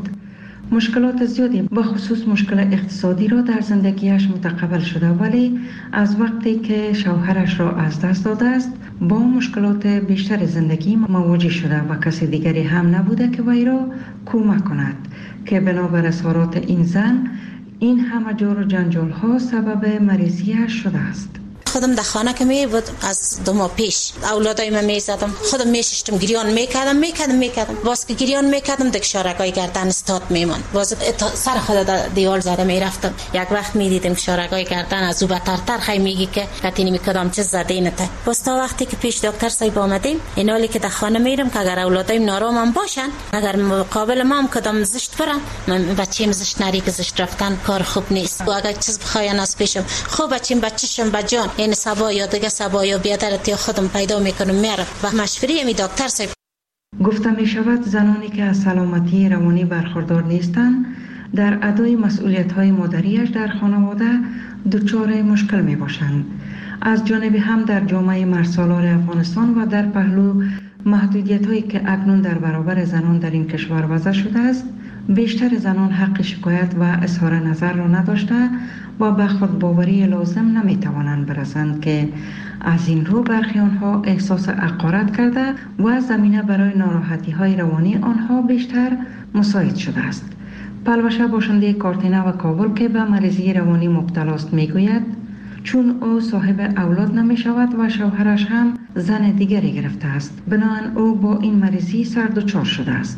Speaker 23: مشکلات زیادی به خصوص مشکل اقتصادی را در زندگیش متقبل شده، ولی از وقتی که شوهرش را از دست داده است با مشکلات بیشتر زندگی مواجه شده و کسی دیگری هم نبوده که وی را کمک کند که بنابر اظهارات این زن این همه جور و جنجال ها سبب مریضیش شده است.
Speaker 6: خودم در خانه که می بود از 2 ماه پیش اولادای من می زدم، خودم می ششتم، گریان میکردم باز که گریان میکردم دک شارگای گردن استاد میمان، باز سر خود در دیوال زده میرفتم. یک وقت میدیدم شارگای گردن از او بترتر خیلی میگی که کتینی میکردم چه زدینته. باز تا وقتی که پیش دکتر صاحب آمدیم این حالی که در خانه میرم که اگر اولادایم نارام باشن، اگر مقابل ما هم کدام زشت برن، من بچه‌م زشت نری که زشت رفتن کار خوب نیست و اگر چیز بخواین از پیشم خوب بچه‌شم بجان این سبا یا دیگه سبا یا بیادرتی خودم پیدا میکنم میارم و مشوری می دکتر صاحب.
Speaker 23: گفته می شود زنانی که از سلامتی روانی برخوردار نیستند در ادای مسئولیت های مادریش در خانواده دچار مشکل می باشند. از جانب هم در جامعه مرسالار افغانستان و در پهلو محدودیت هایی که اکنون در برابر زنان در این کشور وضع شده است، بیشتر زنان حق شکایت و اظهار نظر را نداشته و به خودباوری لازم نمیتوانند برسند که از این رو برخی آنها احساس حقارت کرده و زمینه برای ناراحتی های روانی آنها بیشتر مساعد شده است. پلوشه باشنده کارتینه و کابل که به مریضی روانی مبتلا است میگوید چون او صاحب اولاد نمی شود و شوهرش هم زن دیگری گرفته است، بنابراین او با این مریضی سر دچار شده است.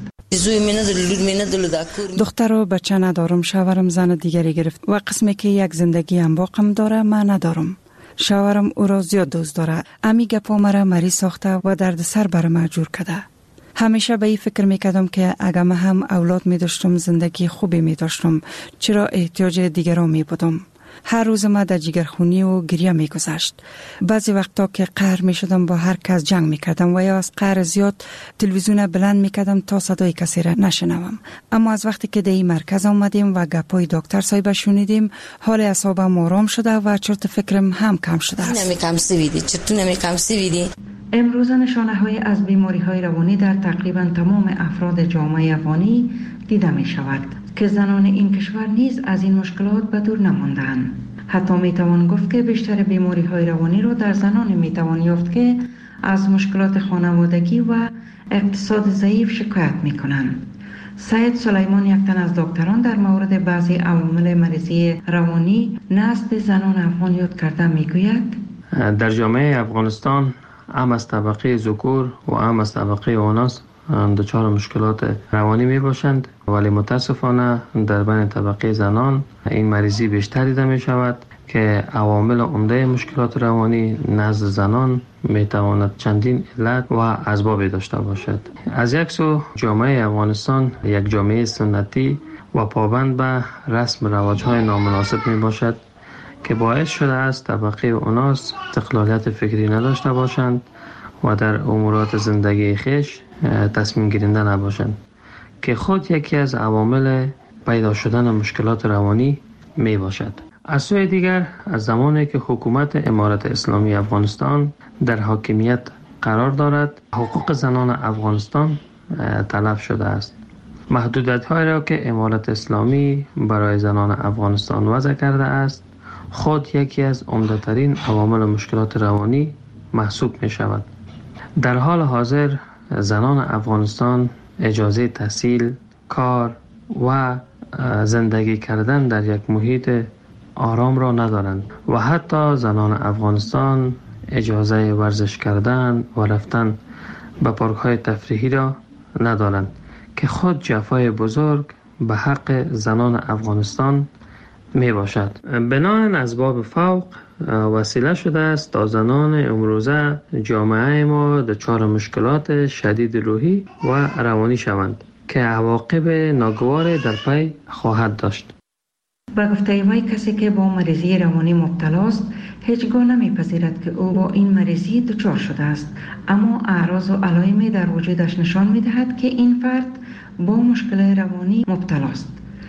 Speaker 5: دختر و بچه ندارم، شوهرم زن دیگری گرفت و قسمی که یک زندگی انباقم داره من ندارم. شوهرم او را زیاد دوست داره، امی گپا مرا مریض ساخته و درد سر برم مجبور کرده. همیشه به این فکر میکردم که اگر من هم اولاد می داشتم زندگی خوبی می داشتم، چرا احتیاج دیگران می بودم. هر روز ما در جگرخونی و گریه می گذشت. بعضی وقتا که قهر می شدم با هر کس جنگ می کردم و یا از قهر زیاد تلویزیون بلند می کردم تا صدای کسی را نشنوم. اما از وقتی که در این مرکز آمدیم و گپای دکتر صاحب شنیدیم، حال اعصابم آرام شده و چرت فکرم هم کم شده است.
Speaker 23: امروز نشانه های از بیماری های روانی در تقریبا تمام افراد جامعه افغانی دیده می شود که زنان این کشور نیز از این مشکلات به دور نماندند. حتی می توان گفت که بیشتر بیماری های روانی را در زنان می توان یافت که از مشکلات خانوادگی و اقتصاد ضعیف شکایت می کنند. سید سلیمان یک تن از دکتران در مورد بعضی عوامل مریضی روانی نزد زنان افغان یاد کرده می گوید
Speaker 25: در جامعه افغانستان هم از طبقه ذکور و هم از طبقه اناث دچار مشکلات روانی می باشند، ولی متاسفانه در بین طبقه زنان این مریضی بیشتر دیده می شود که عوامل عمده مشکلات روانی نزد زنان می تواند چندین علت و اسباب داشته باشد. از یک سو جامعه افغانستان یک جامعه سنتی و پابند به رسم و رواج های نامناسب می باشد. که باعث شده است طبقه اوناس استقلالیت فکری نداشته باشند و در امورات زندگی خیش تصمیم گیرنده نباشند که خود یکی از عوامل پیدا شدن مشکلات روانی می باشد. از سوی دیگر از زمانی که حکومت امارت اسلامی افغانستان در حاکمیت قرار دارد، حقوق زنان افغانستان تلف شده است. محدودیت‌هایی را که امارت اسلامی برای زنان افغانستان وضع کرده است خود یکی از عمده‌ترین عوامل مشکلات روانی محسوب می شود. در حال حاضر زنان افغانستان اجازه تحصیل، کار و زندگی کردن در یک محیط آرام را ندارند و حتی زنان افغانستان اجازه ورزش کردن و رفتن به پارک‌های تفریحی را ندارند که خود جفای بزرگ به حق زنان افغانستان می باشد. بناهن اسباب فوق وسیله شده است تا زنان امروزه جامعه ما دچار مشکلات شدید روحی و روانی شوند که عواقب ناگوار در پی خواهد داشت.
Speaker 23: با گفته وی کسی که با مریضی روانی مبتلا است هیچگاه نمیپذیرد که او با این مریضی دچار شده است، اما اعراض و علائمی در وجودش نشان میدهد که این فرد با مشکل روانی مبتلا است.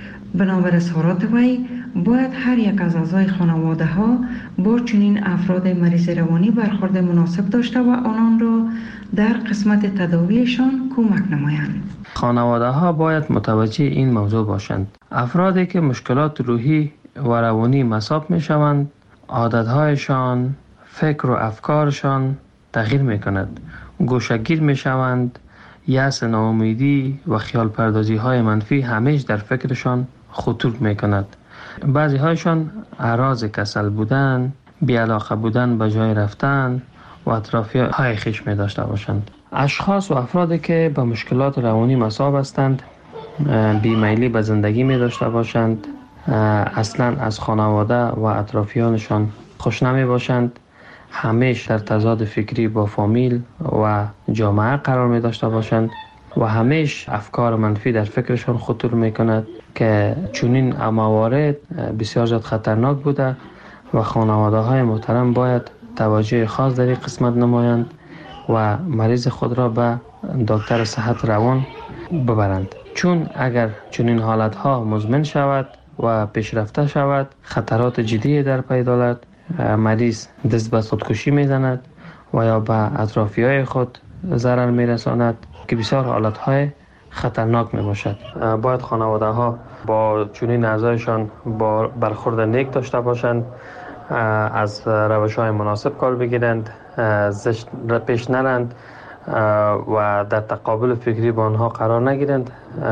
Speaker 23: بنابر اظهارات وی باید هر یک از اعضای خانواده ها با چنین افراد مریض روانی برخورد مناسب داشته و آنان را در قسمت تداویشان کمک نمایند.
Speaker 25: خانواده ها باید متوجه این موضوع باشند. افرادی که مشکلات روحی و روانی مصاب می شوند، عادتهایشان، فکر و افکارشان تغییر می کند. گوشه‌گیر می شوند، یأس، ناامیدی و خیال پردازی های منفی همیشه در فکرشان خطور می کند. بعضی هایشان اعراض کسل بودن، بی‌علاقه بودن به جای رفتن و اطرافی های خیش می داشته باشند. اشخاص و افرادی که به مشکلات روانی مصاب هستند بیمیلی به زندگی می داشته باشند، اصلا از خانواده و اطرافیانشان خوش نمی باشند، همیشه در تضاد فکری با فامیل و جامعه قرار می داشته باشند و همیشه افکار منفی در فکرشان خطور می کند که چنین موارد بسیار زیاد خطرناک بوده و خانواده های محترم باید توجه خاص در این قسمت نمایند و مریض خود را به دکتر صحت روان ببرند، چون اگر چنین حالت ها مزمن شود و پیشرفته شود خطرات جدی در پی دارد. مریض دست به خودکشی میزند و یا به اطرافی های خود ضرر میرساند که بسیار حالت های خطرناک می باشد. باید خانواده ها با چنین اعضایشان با برخورد نیک داشته باشند، از روش های مناسب کار بگیرند، زشت پیش نرند و در تقابل فکری با آنها قرار نگیرند،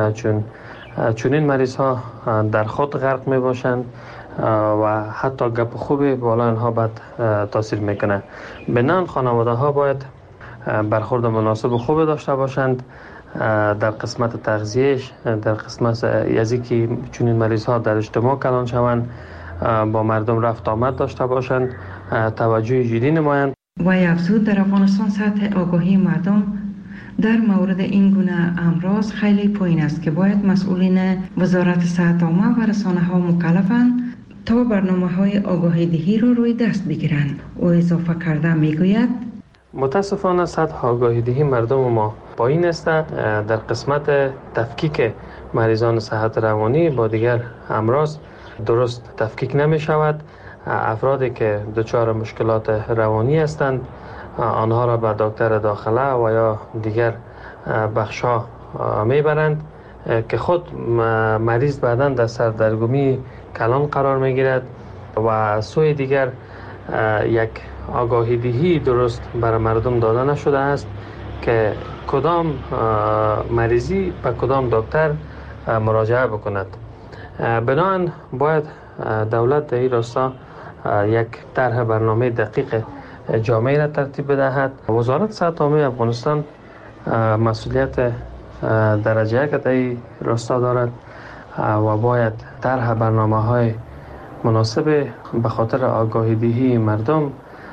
Speaker 25: چون این مریض ها در خود غرق می باشند و حتی گپ خوبی بالا آنها بد تاثیر میکنه. بنان خانواده ها باید برخورد مناسب و خوب داشته باشند در قسمت تغذیهش، در قسمت از اینکه چنین مریض ها در اجتماع کلان شوند، با مردم رفت آمد داشته باشند، توجه جدی نمایند.
Speaker 23: و افزود در افغانستان سطح آگاهی مردم در مورد این گونه امراض خیلی پایین است که باید مسئولین وزارت صحت عامه و رسانه ها مکلفند تا برنامه های آگاهی دهی را روی دست بگیرند. او اضافه کرده میگوید
Speaker 25: متاسفانه سطح آگاهی دهی مردم ما پایین است. در قسمت تفکیک مریضان صحت روانی با دیگر امراض درست تفکیک نمی شود. افرادی که دچار مشکلات روانی هستند آنها را به دکتر داخله و یا دیگر بخش‌ها میبرند که خود مریض بعداً در سردرگمی کلان قرار میگیرد و سوی دیگر یک آگاهی دهی درست برای مردم داده نشده است که کدام مریضی به کدام دکتر مراجعه بکند. بنابراین باید دولت در این راستا یک طرح برنامه دقیق جامعه را ترتیب بدهد. وزارت صحت عامه افغانستان مسئولیت درجه یک در این راستا دارد و باید طرح برنامه‌های مناسب به خاطر آگاهی دهی مردم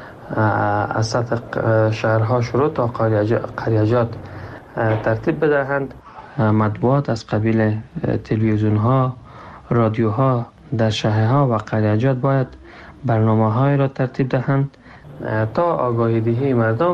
Speaker 25: از سطح شهرها شروع تا قریجات ترتیب بدهند. مطبوعات از قبیل تلویزیون‌ها، رادیوها در شهرها و قریجات باید برنامه‌های را ترتیب دهند تا آگاهی دهی مردم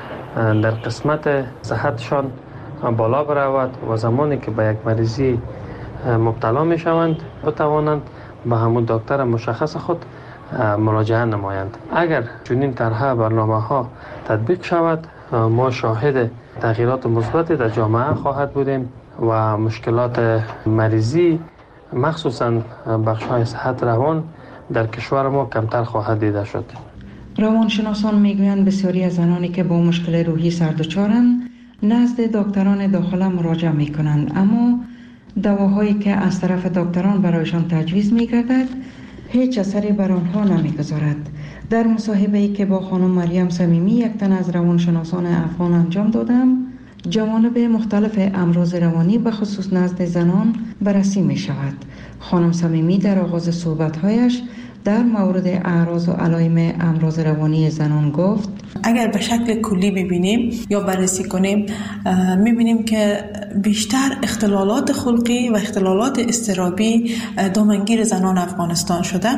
Speaker 25: در قسمت صحتشان بالا برود و زمانی که به یک مریضی مبتلا می شوند بتوانند به همون دکتر مشخص خود مراجعه نمایند. اگر چنین طرح برنامه‌ها تطبیق شود ما شاهد تغییرات مثبتی در جامعه خواهد بودیم و مشکلات مریضی مخصوصاً بخش‌های صحت روان در کشور ما کمتر خواهد دیده شد.
Speaker 23: روانشناسان میگویند بسیاری از زنانی که با مشکل روحی سردچارند نزد دکتران داخله مراجعه میکنند، اما دواهایی که از طرف دکتران برایشان تجویز میگردد هیچ اثری بر آنها نمیگذارد. در مصاحبه‌ای که با خانم مریم صمیمی یک تن از روانشناسان افغان انجام دادم، جوانب مختلف امراض روانی به خصوص نزد زنان بررسی می شود. خانم صمیمی در آغاز صحبت‌هایش در مورد اعراض و علائم امراض روانی زنان گفت:
Speaker 2: اگر به شکل کلی ببینیم یا بررسی کنیم می‌بینیم که بیشتر اختلالات خلقی و اختلالات اضطرابی دامنگیر زنان افغانستان شده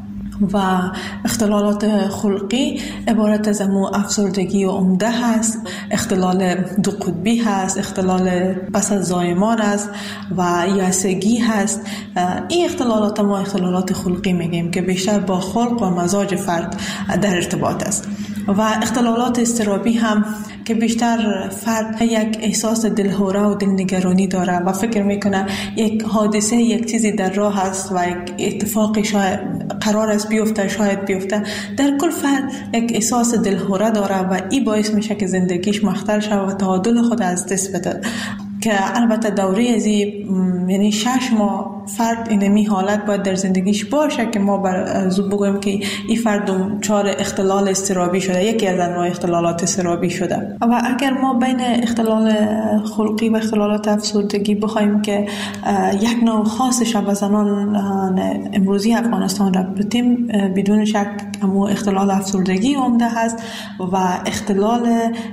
Speaker 2: و اختلالات خلقی عبارت از افسردگی عمده هست، اختلال دو قطبی هست، اختلال پس از زایمان است و یائسگی هست. این اختلالات ما اختلالات خلقی میگیم که بیشتر با خلق و مزاج فرد در ارتباط است. و اختلالات اضطرابی هم که بیشتر فرد یک احساس دلهوره و دلنگرانی داره و فکر میکنه یک حادثه، یک چیزی در راه است و یک اتفاقی شاید قرار است بیفته، شاید بیفته. در کل فرد یک احساس دلهوره داره و این باعث میشه که زندگیش مختل شود و تعادل خود از دست بده. که البته دوره از یعنی 6 ماه فرد اینمی حالت باید در زندگیش باشه که ما بگویم که این فرد دچار اختلال اضطرابی شده، یکی از انواع اختلالات اضطرابی شده. و اگر ما بین اختلال خلقی و اختلالات افسردگی بخوایم که یک نوع خاصش به زنان امروزی افغانستان را بتیم، بدون شک همون اختلال افسردگی عمده هست و اختلال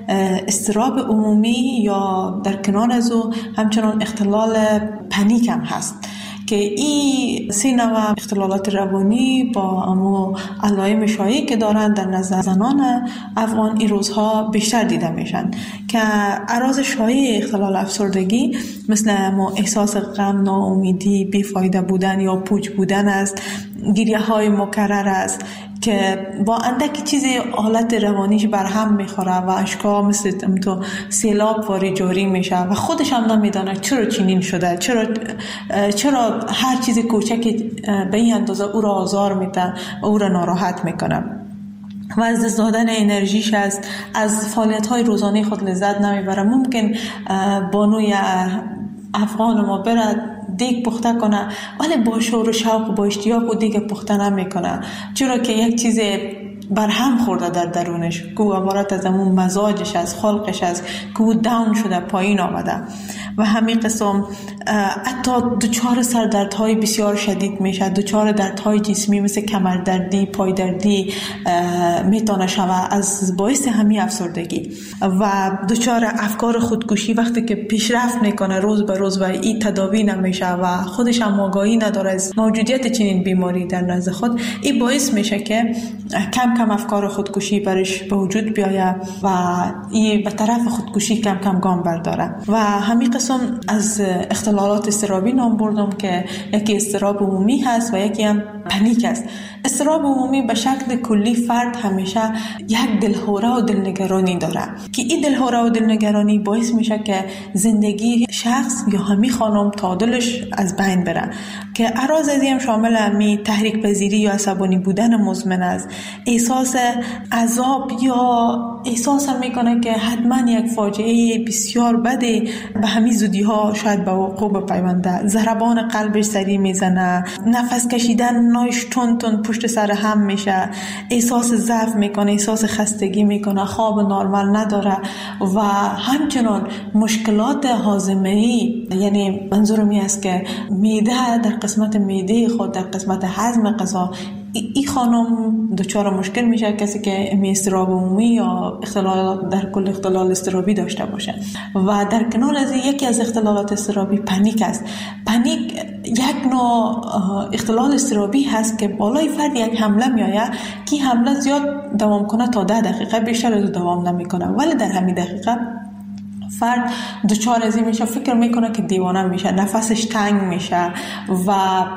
Speaker 2: اضطراب عمومی یا در کنار از همچنان اختلال پنیک هم هست که این 3 نوع اختلالات روانی با امو علائم شایعی که دارند در نظر زنان افغان این روزها بیشتر دیده میشن که اعراض شایع اختلال افسردگی مثل امو احساس غم، ناامیدی، بیفایده بودن یا پوچ بودن است، گریه های مکرر است که با اندکی چیزی حالت روانیش برهم میخوره و اشکا مثل تو سیلاب واری جاری میشه و خودش هم نمیدانه چرا چنین شده، چرا هر چیز کوچکی به این اندازه او را آزار میده و او را ناراحت میکنه و از دست دادن انرژیش از فعالیت‌های روزانه خود لذت نمیبره. ممکن بانوی افغان ما برد دیگ پخته کنه ولی با شور و شوق و با اشتیاق و دیگ پخته نمیکنه، چرا که یک چیز برهم خورده در درونش که عبارت از همون مزاجش از خلقش از که او داون شده، پایین آمده و همین قسم حتی دچار سردردهای بسیار شدید میشه، دچار دردهای جسمی مثل کمردردی، پایدردی میتونه شوه از باعث همین افسردگی و دچار افکار خودکشی وقتی که پیشرفت میکنه روز به روز و این تداوی نمیشه و خودش هم آگاهی نداره از موجودیت چنین بیماری در نزد خود، این باعث میشه که کم کم افکار خودکشی برش به وجود بیایه و این به طرف خودکشی کم کم گام برداره. و همین قسم از اختلالات اضطرابی نام بردم که یکی اضطراب عمومی هست و یکی هم پنیک است. اضطراب عمومی به شکل کلی فرد همیشه یک دلهوره و دلنگرانی داره که این دلهوره و دلنگرانی باعث میشه که زندگی شخص یا همی خانم تعادلش از بین بره که اعراض از این شامل همی تحریک پذیری یا عصبانی بودن مزمن است، احساس عذاب یا احساس میکنه که حتما یک فاجعه بسیار بده به همین زودی ها شاید به وقوع بپیونده، ضربان قلبش سریع میزنه، نفس کشیدن نایش تون پشت سر هم میشه، احساس ضعف میکنه، احساس خستگی میکنه، خواب نرمال نداره و همچنان مشکلات هاضمه‌ای، یعنی منظورم این است که معده در قسمت معده خود در قسمت هضم غذا این خانم دچار مشکل میشه کسی که اضطراب عمومی یا اختلال در کل اختلال اضطرابی داشته باشه. و در کنار از یکی از اختلالات اضطرابی پنیک است. پنیک یک نوع اختلال اضطرابی هست که بالای فرد یک حمله میآید که حمله زیاد دوام کنه تا 10 دقیقه، بیشتر از دوام نمیکنه، ولی در همین دقیقه فرد دچار از این میشه، فکر میکنه که دیوانه میشه، نفسش تنگ میشه و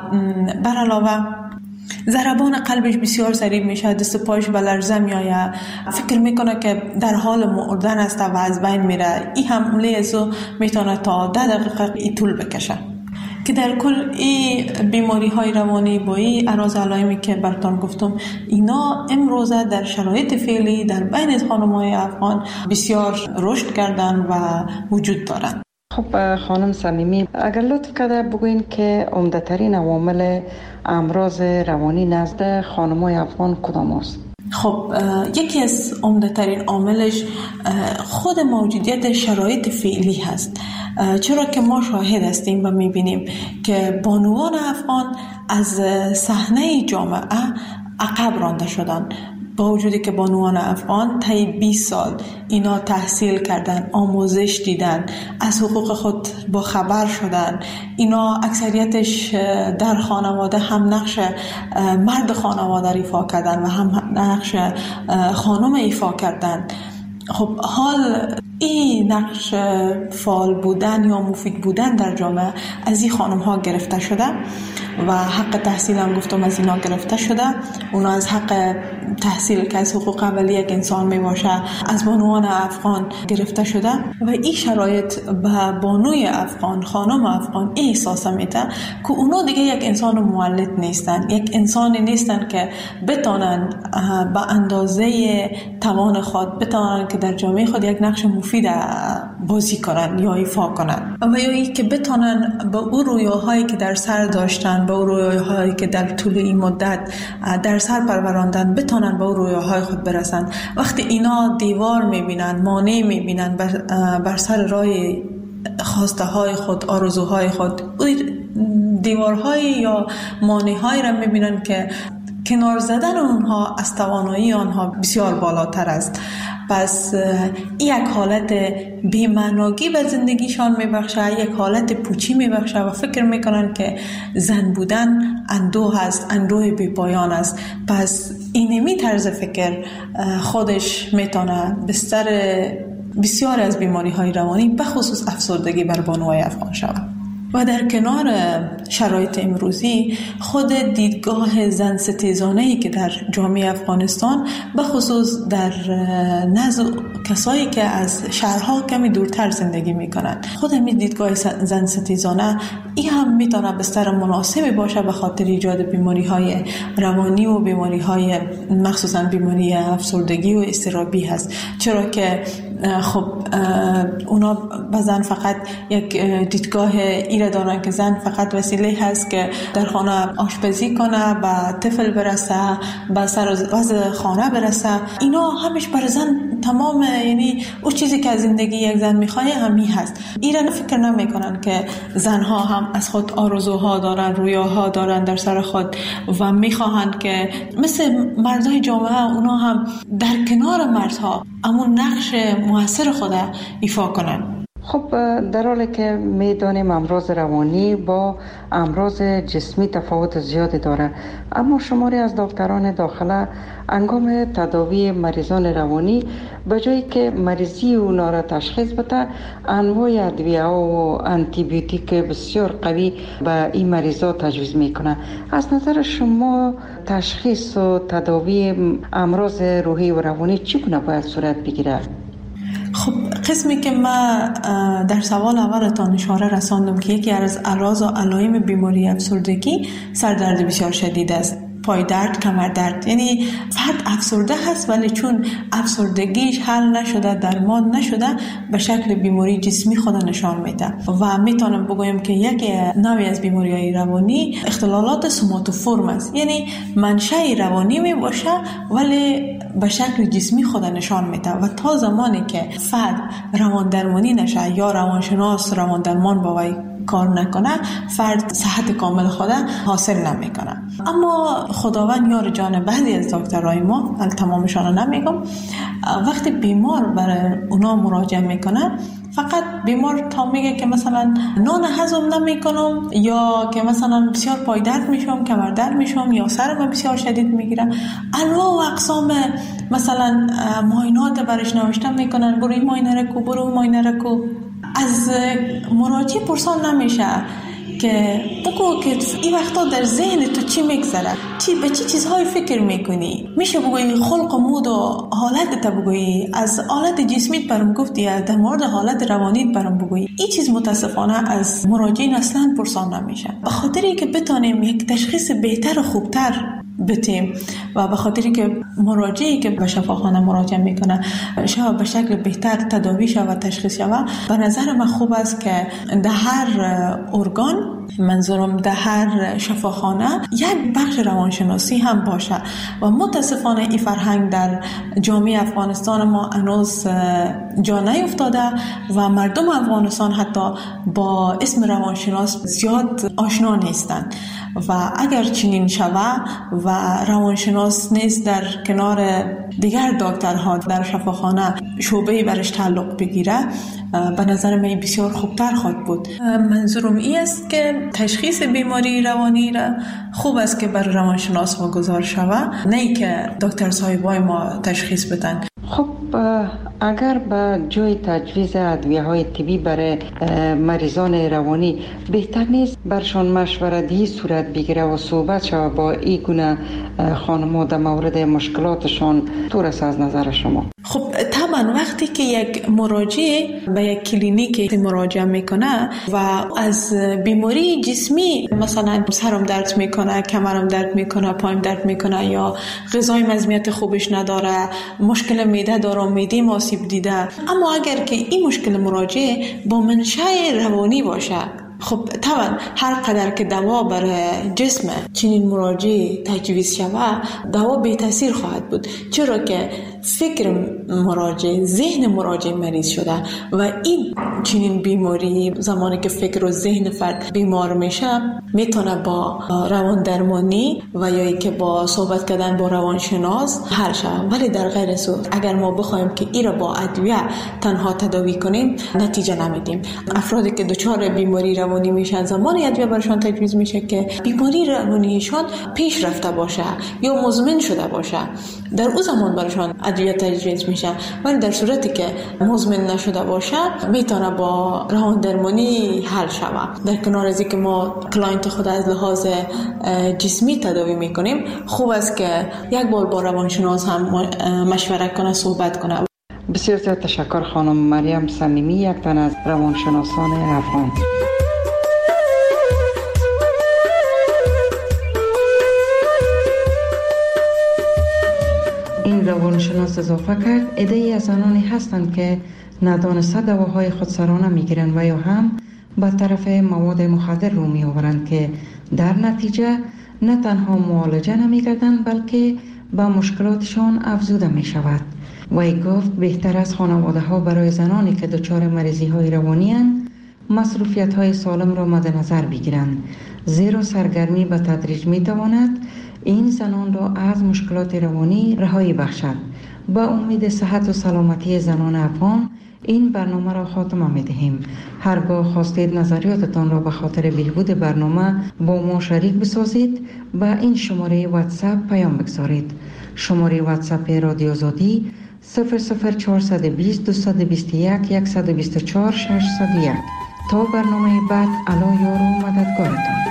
Speaker 2: بر علاوه ضربان قلبش بسیار سریع میشه، دست پایش به لرزه میآید، فکر میکنه که در حال مردن است و از بین میره. این حمله ازو میتونه تا 10 دقیقه ای طول بکشه. که در کل این بیماری های روانی با این اعراض علائمی که براتون گفتم، اینا امروزه در شرایط فعلی در بین خانم‌های افغان بسیار رشد کردن و وجود دارن.
Speaker 23: خب خانم صمیمی، اگر لطف کرده بگوین که عمده ترین عوامل امراض روانی نزد خانم‌های افغان کدام است؟
Speaker 2: خب یکی از عمده ترین عاملش خود موجودیت شرایط فعلی هست. چرا که ما شاهد هستیم و میبینیم که بانوان افغان از صحنه جامعه عقب رانده شدن، با وجودی که بانوان افغان طی 20 سال اینا تحصیل کردن، آموزش دیدن، از حقوق خود با خبر شدن، اینا اکثریتش در خانواده هم نقش مرد خانواده ایفا کردن و هم نقش خانم ایفا کردن. خب حال این نقش فعال بودن یا مفید بودن در جامعه از این خانم ها گرفته شده و حق تحصیل هم گفتم از اینا گرفته شده. اونا از حق تحصیل که از حقوق اولیه یک انسان می باشه از بانوان افغان گرفته شده و این شرایط به بانوی افغان، خانم افغان احساس میده که اونا دیگه یک انسان مولد نیستن، یک انسانی نیستن که بتونن به اندازه توان خود بتونن که در جامعه خود یک نقش مفید بازی کنن یا ایفا کنن و یا ای که بتونن به اون رویاهایی که در سر داشتن، به اون رویاهایی که در طول این مدت در سر پروراندن، بتونن به اون رویاهای خود برسن. وقتی اینا دیوار میبینن، مانع میبینن بر سر راه خواسته های خود، آرزوهای خود، دیوارهای یا مانع‌هایی را میبینن که کنار زدن اونها از توانایی آنها بسیار بالاتر است. پس یک حالت بی‌معنایی به زندگیشان میبخشه، یک حالت پوچی میبخشه و فکر میکنن که زن بودن اندوه است، اندوه بی پایان است. پس اینمی طرز فکر خودش میتونه بستر بسیار از بیماری های روانی به خصوص افسردگی بر بانوهای افغان شود. و در کنار شرایط امروزی خود دیدگاه زن ستیزانه‌ای که در جامعه افغانستان به خصوص در نزد کسایی که از شهرها کمی دورتر زندگی میکنند، خود همین دیدگاه زن ستیزانه این هم میتونه بستر مناسبی باشه به خاطر ایجاد بیماری‌های روانی و بیماری‌های مخصوصا بیماری افسردگی و اضطرابی هست. چرا که خب اونا به زن فقط یک دیدگاه ایره دارن که زن فقط وسیله هست که در خانه آشپزی کنه، به طفل برسه، به سر وضع خانه برسه. اینا همش برای زن تمام، یعنی اون چیزی که از زندگی یک زن میخواه همین هست. ایران فکر نمیکنن که زنها هم از خود آرزوها دارن، رویاها دارن در سر خود و میخواهن که مثل مردای جامعه اونا هم در کنار مردها همون نقش موثر خود ایفا کنن.
Speaker 23: خب در حالی که میدانیم امراض روانی با امراض جسمی تفاوت زیادی داره، اما شماری از دکتران داخله انگام تداوی مریضان روانی به جایی که مریضی اونا را تشخیص بده، انواع ادویه و آنتی بیوتیک بسیار قوی به این مریضا تجویز میکنه. از نظر شما تشخیص و تداوی امراض روحی و روانی چگونه باید صورت بگیره؟
Speaker 2: خب قسمی که ما در سوال اولتان اشاره رساندم که یکی از اعراض و علائم بیماری افسردگی سردرد بسیار شدید است، پای درد، کمر درد. یعنی فرد افسرده هست ولی چون افسردگیش حل نشده، درمان نشده، به شکل بیماری جسمی خود نشان میده. و میتونم بگویم که یک نوعی از بیماری‌های روانی اختلالات سوماتوفورم است، یعنی منشأ روانی می باشه ولی به شکل جسمی خود نشان میده و تا زمانی که فرد روان درمانی نشه یا روانشناس روان درمان با وی کار نکنه فرد صحت کامل خود حاصل نمیکنه. اما خداوند یار جان بعضی از دکترای ما، تمامشان نمیگم، وقتی بیمار برای اونا مراجعه میکنه فقط بیمار تا میگه که مثلا نان هضم نمیکنم یا که مثلا بسیار پای درد میشم، کمر درد میشم یا سرم بسیار شدید میگیره، انواع و اقسام مثلا معاینات برش نوشته میکنن، برو این معاینه رو کو، برو اون معاینه رو کو. از مراجع پرسان نمیشه که بگو که این وقتا در ذهن تو چی میگذره، به چی چیزهای فکر میکنی. میشه بگویی خلق و مود و حالت تا بگویی، از حالت جسمیت برام گفتی، در مورد حالت روانیت برام بگویی. این چیز متاسفانه از مراجعین اصلا پرسان نمیشه، به خاطری که بتونیم یک تشخیص بهتر و خوبتر بتیم و به خاطری که مراجعی که به شفاخانه مراجعه میکنه شاید به شکل بهتر تداوی شود و تشخیص شود. به نظر من خوب است که در هر ارگان، منظورم در هر شفاخانه، یک بخش روانشناسی هم باشه و متاسفانه این فرهنگ در جامعه افغانستان ما هنوز جا نیفتاده و مردم افغانستان حتی با اسم روانشناس زیاد آشنا نیستند و اگر چنین شود و روانشناس نیز در کنار دیگر دکترها در شفاخانه شعبه‌ای برش تعلق بگیره، به نظر من بسیار خوبتر خواهد بود. منظورم این است که تشخیص بیماری روانی را خوب است که بر روانشناس واگذار شود، نه ای که دکتر صاحبای ما تشخیص بدن.
Speaker 23: خب اگر به جای تجویز ادویه‌های طبی برای مریضان روانی بهتر نیست برشان مشورتی صورت بگیره و صحبت شود با این گونه خانم‌ها در مورد مشکلاتشان؟ طور است از نظر شما؟
Speaker 2: خب طبعا وقتی که یک مراجع به یک کلینیک مراجعه میکنه و از بیماری جسمی، مثلا سرم درد میکنه، کمرم درد میکنه، پایم درد میکنه یا غذای مزمیت خوبش نداره، مشکل معده دارم، معده آسیب دیده، اما اگر که این مشکل مراجع با منشأ روانی باشه، خب طبعا هر قدر که دوا برای جسم چنین مراجع تجویز شود، دوا بی تاثیر خواهد بود، چرا که فکر مراجع، ذهن مراجع مریض شده و این چنین بیماری زمانی که فکر و ذهن فرد بیمار میشه میتونه با روان درمانی و یا ای که با صحبت کردن با روانشناس حل شود. ولی در غیر صورت اگر ما بخوایم که این را با ادویه تنها تداوی کنیم نتیجه نمیدیم. افرادی که دچار بیماری روانی میشن زمانی ادویه برشان تجویز میشه که بیماری روانیشان پیش رفته باشه یا مزمن شده باشه، در اون زمان برشان ادویه تجویز میشه. ولی در صورتی که مزمن نشده باشه میتونه با روان درمانی حل شود. در کنار از اینکه ما کلاینت خود از لحاظ جسمی تداوی میکنیم، خوب است که یک بار با روانشناس هم مشوره کنه، صحبت کنه.
Speaker 23: بسیار زیاد تشکر خانم مریم صمیمی، یک تن از روانشناسان افغان. این روانشناس اضافه کرد عده‌ای از زنانی هستند که ندانسته دواهای خودسرانه میگیرند و یا هم به طرف مواد مخدر رو میآورند که در نتیجه نه تنها معالجه نمیگردند بلکه به مشکلاتشان افزوده می شود. وی گفت بهتر از خانواده ها برای زنانی که دچار مریضی های روانی اند مصروفیت های سالم را مد نظر بگیرند، زیرا سرگرمی به تدریج می تواند این زنان را از مشکلات روانی رهایی بخشد. با امید صحت و سلامتی زنان افغان این برنامه را خاتمه می دهیم. هرگاه خواستید نظریاتتان را به خاطر بهبود برنامه با ما شریک بسازید، به این شماره واتساپ پیام بگذارید. شماره واتساپ رادیو آزادی 00420 221 124 601. تا برنامه بعد، الله یار و مددگارتان.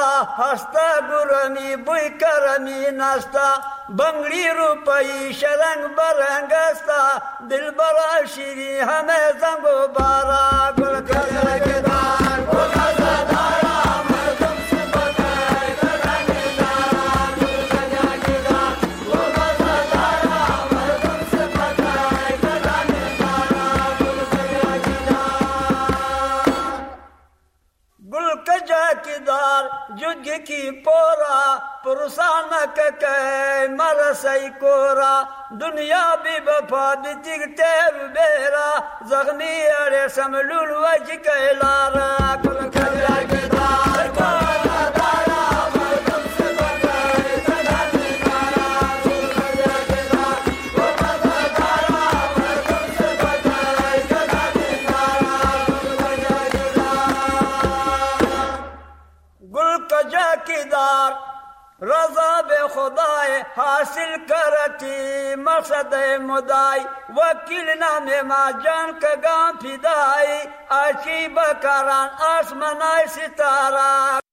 Speaker 7: हस्ता गुरमी बुई करमी नास्ता बंगड़ी रुपई शरंग बरंगस्ता दिल बरा श्री हमें संगो बारा गुल के दार गुल सदारा मर्दम से बताए गदानेदार गुल गजागीदार गुल सदारा मर्दम से बताए गदानेदार गुल गजागीदार गुल कजाकीदार जुग की पोरा पुरुषान के मरसई कोरा दुनिया भी बफा दिग तेर बेरा जख्मी अरे समलुल वज कैलारा गुल खजागीदार दारा मर्दम से बताए गदानेदारा गुल खजागीदार दारा मर्दम से बताए गदानेदारा गुल खजागीदार गुल कजाकीदार रजा बे खुदाए हासिल करती मकसद मुदाई वकील नामे माँ जान का गाँव फिदाई आशी बकरान आसमानाई सितारा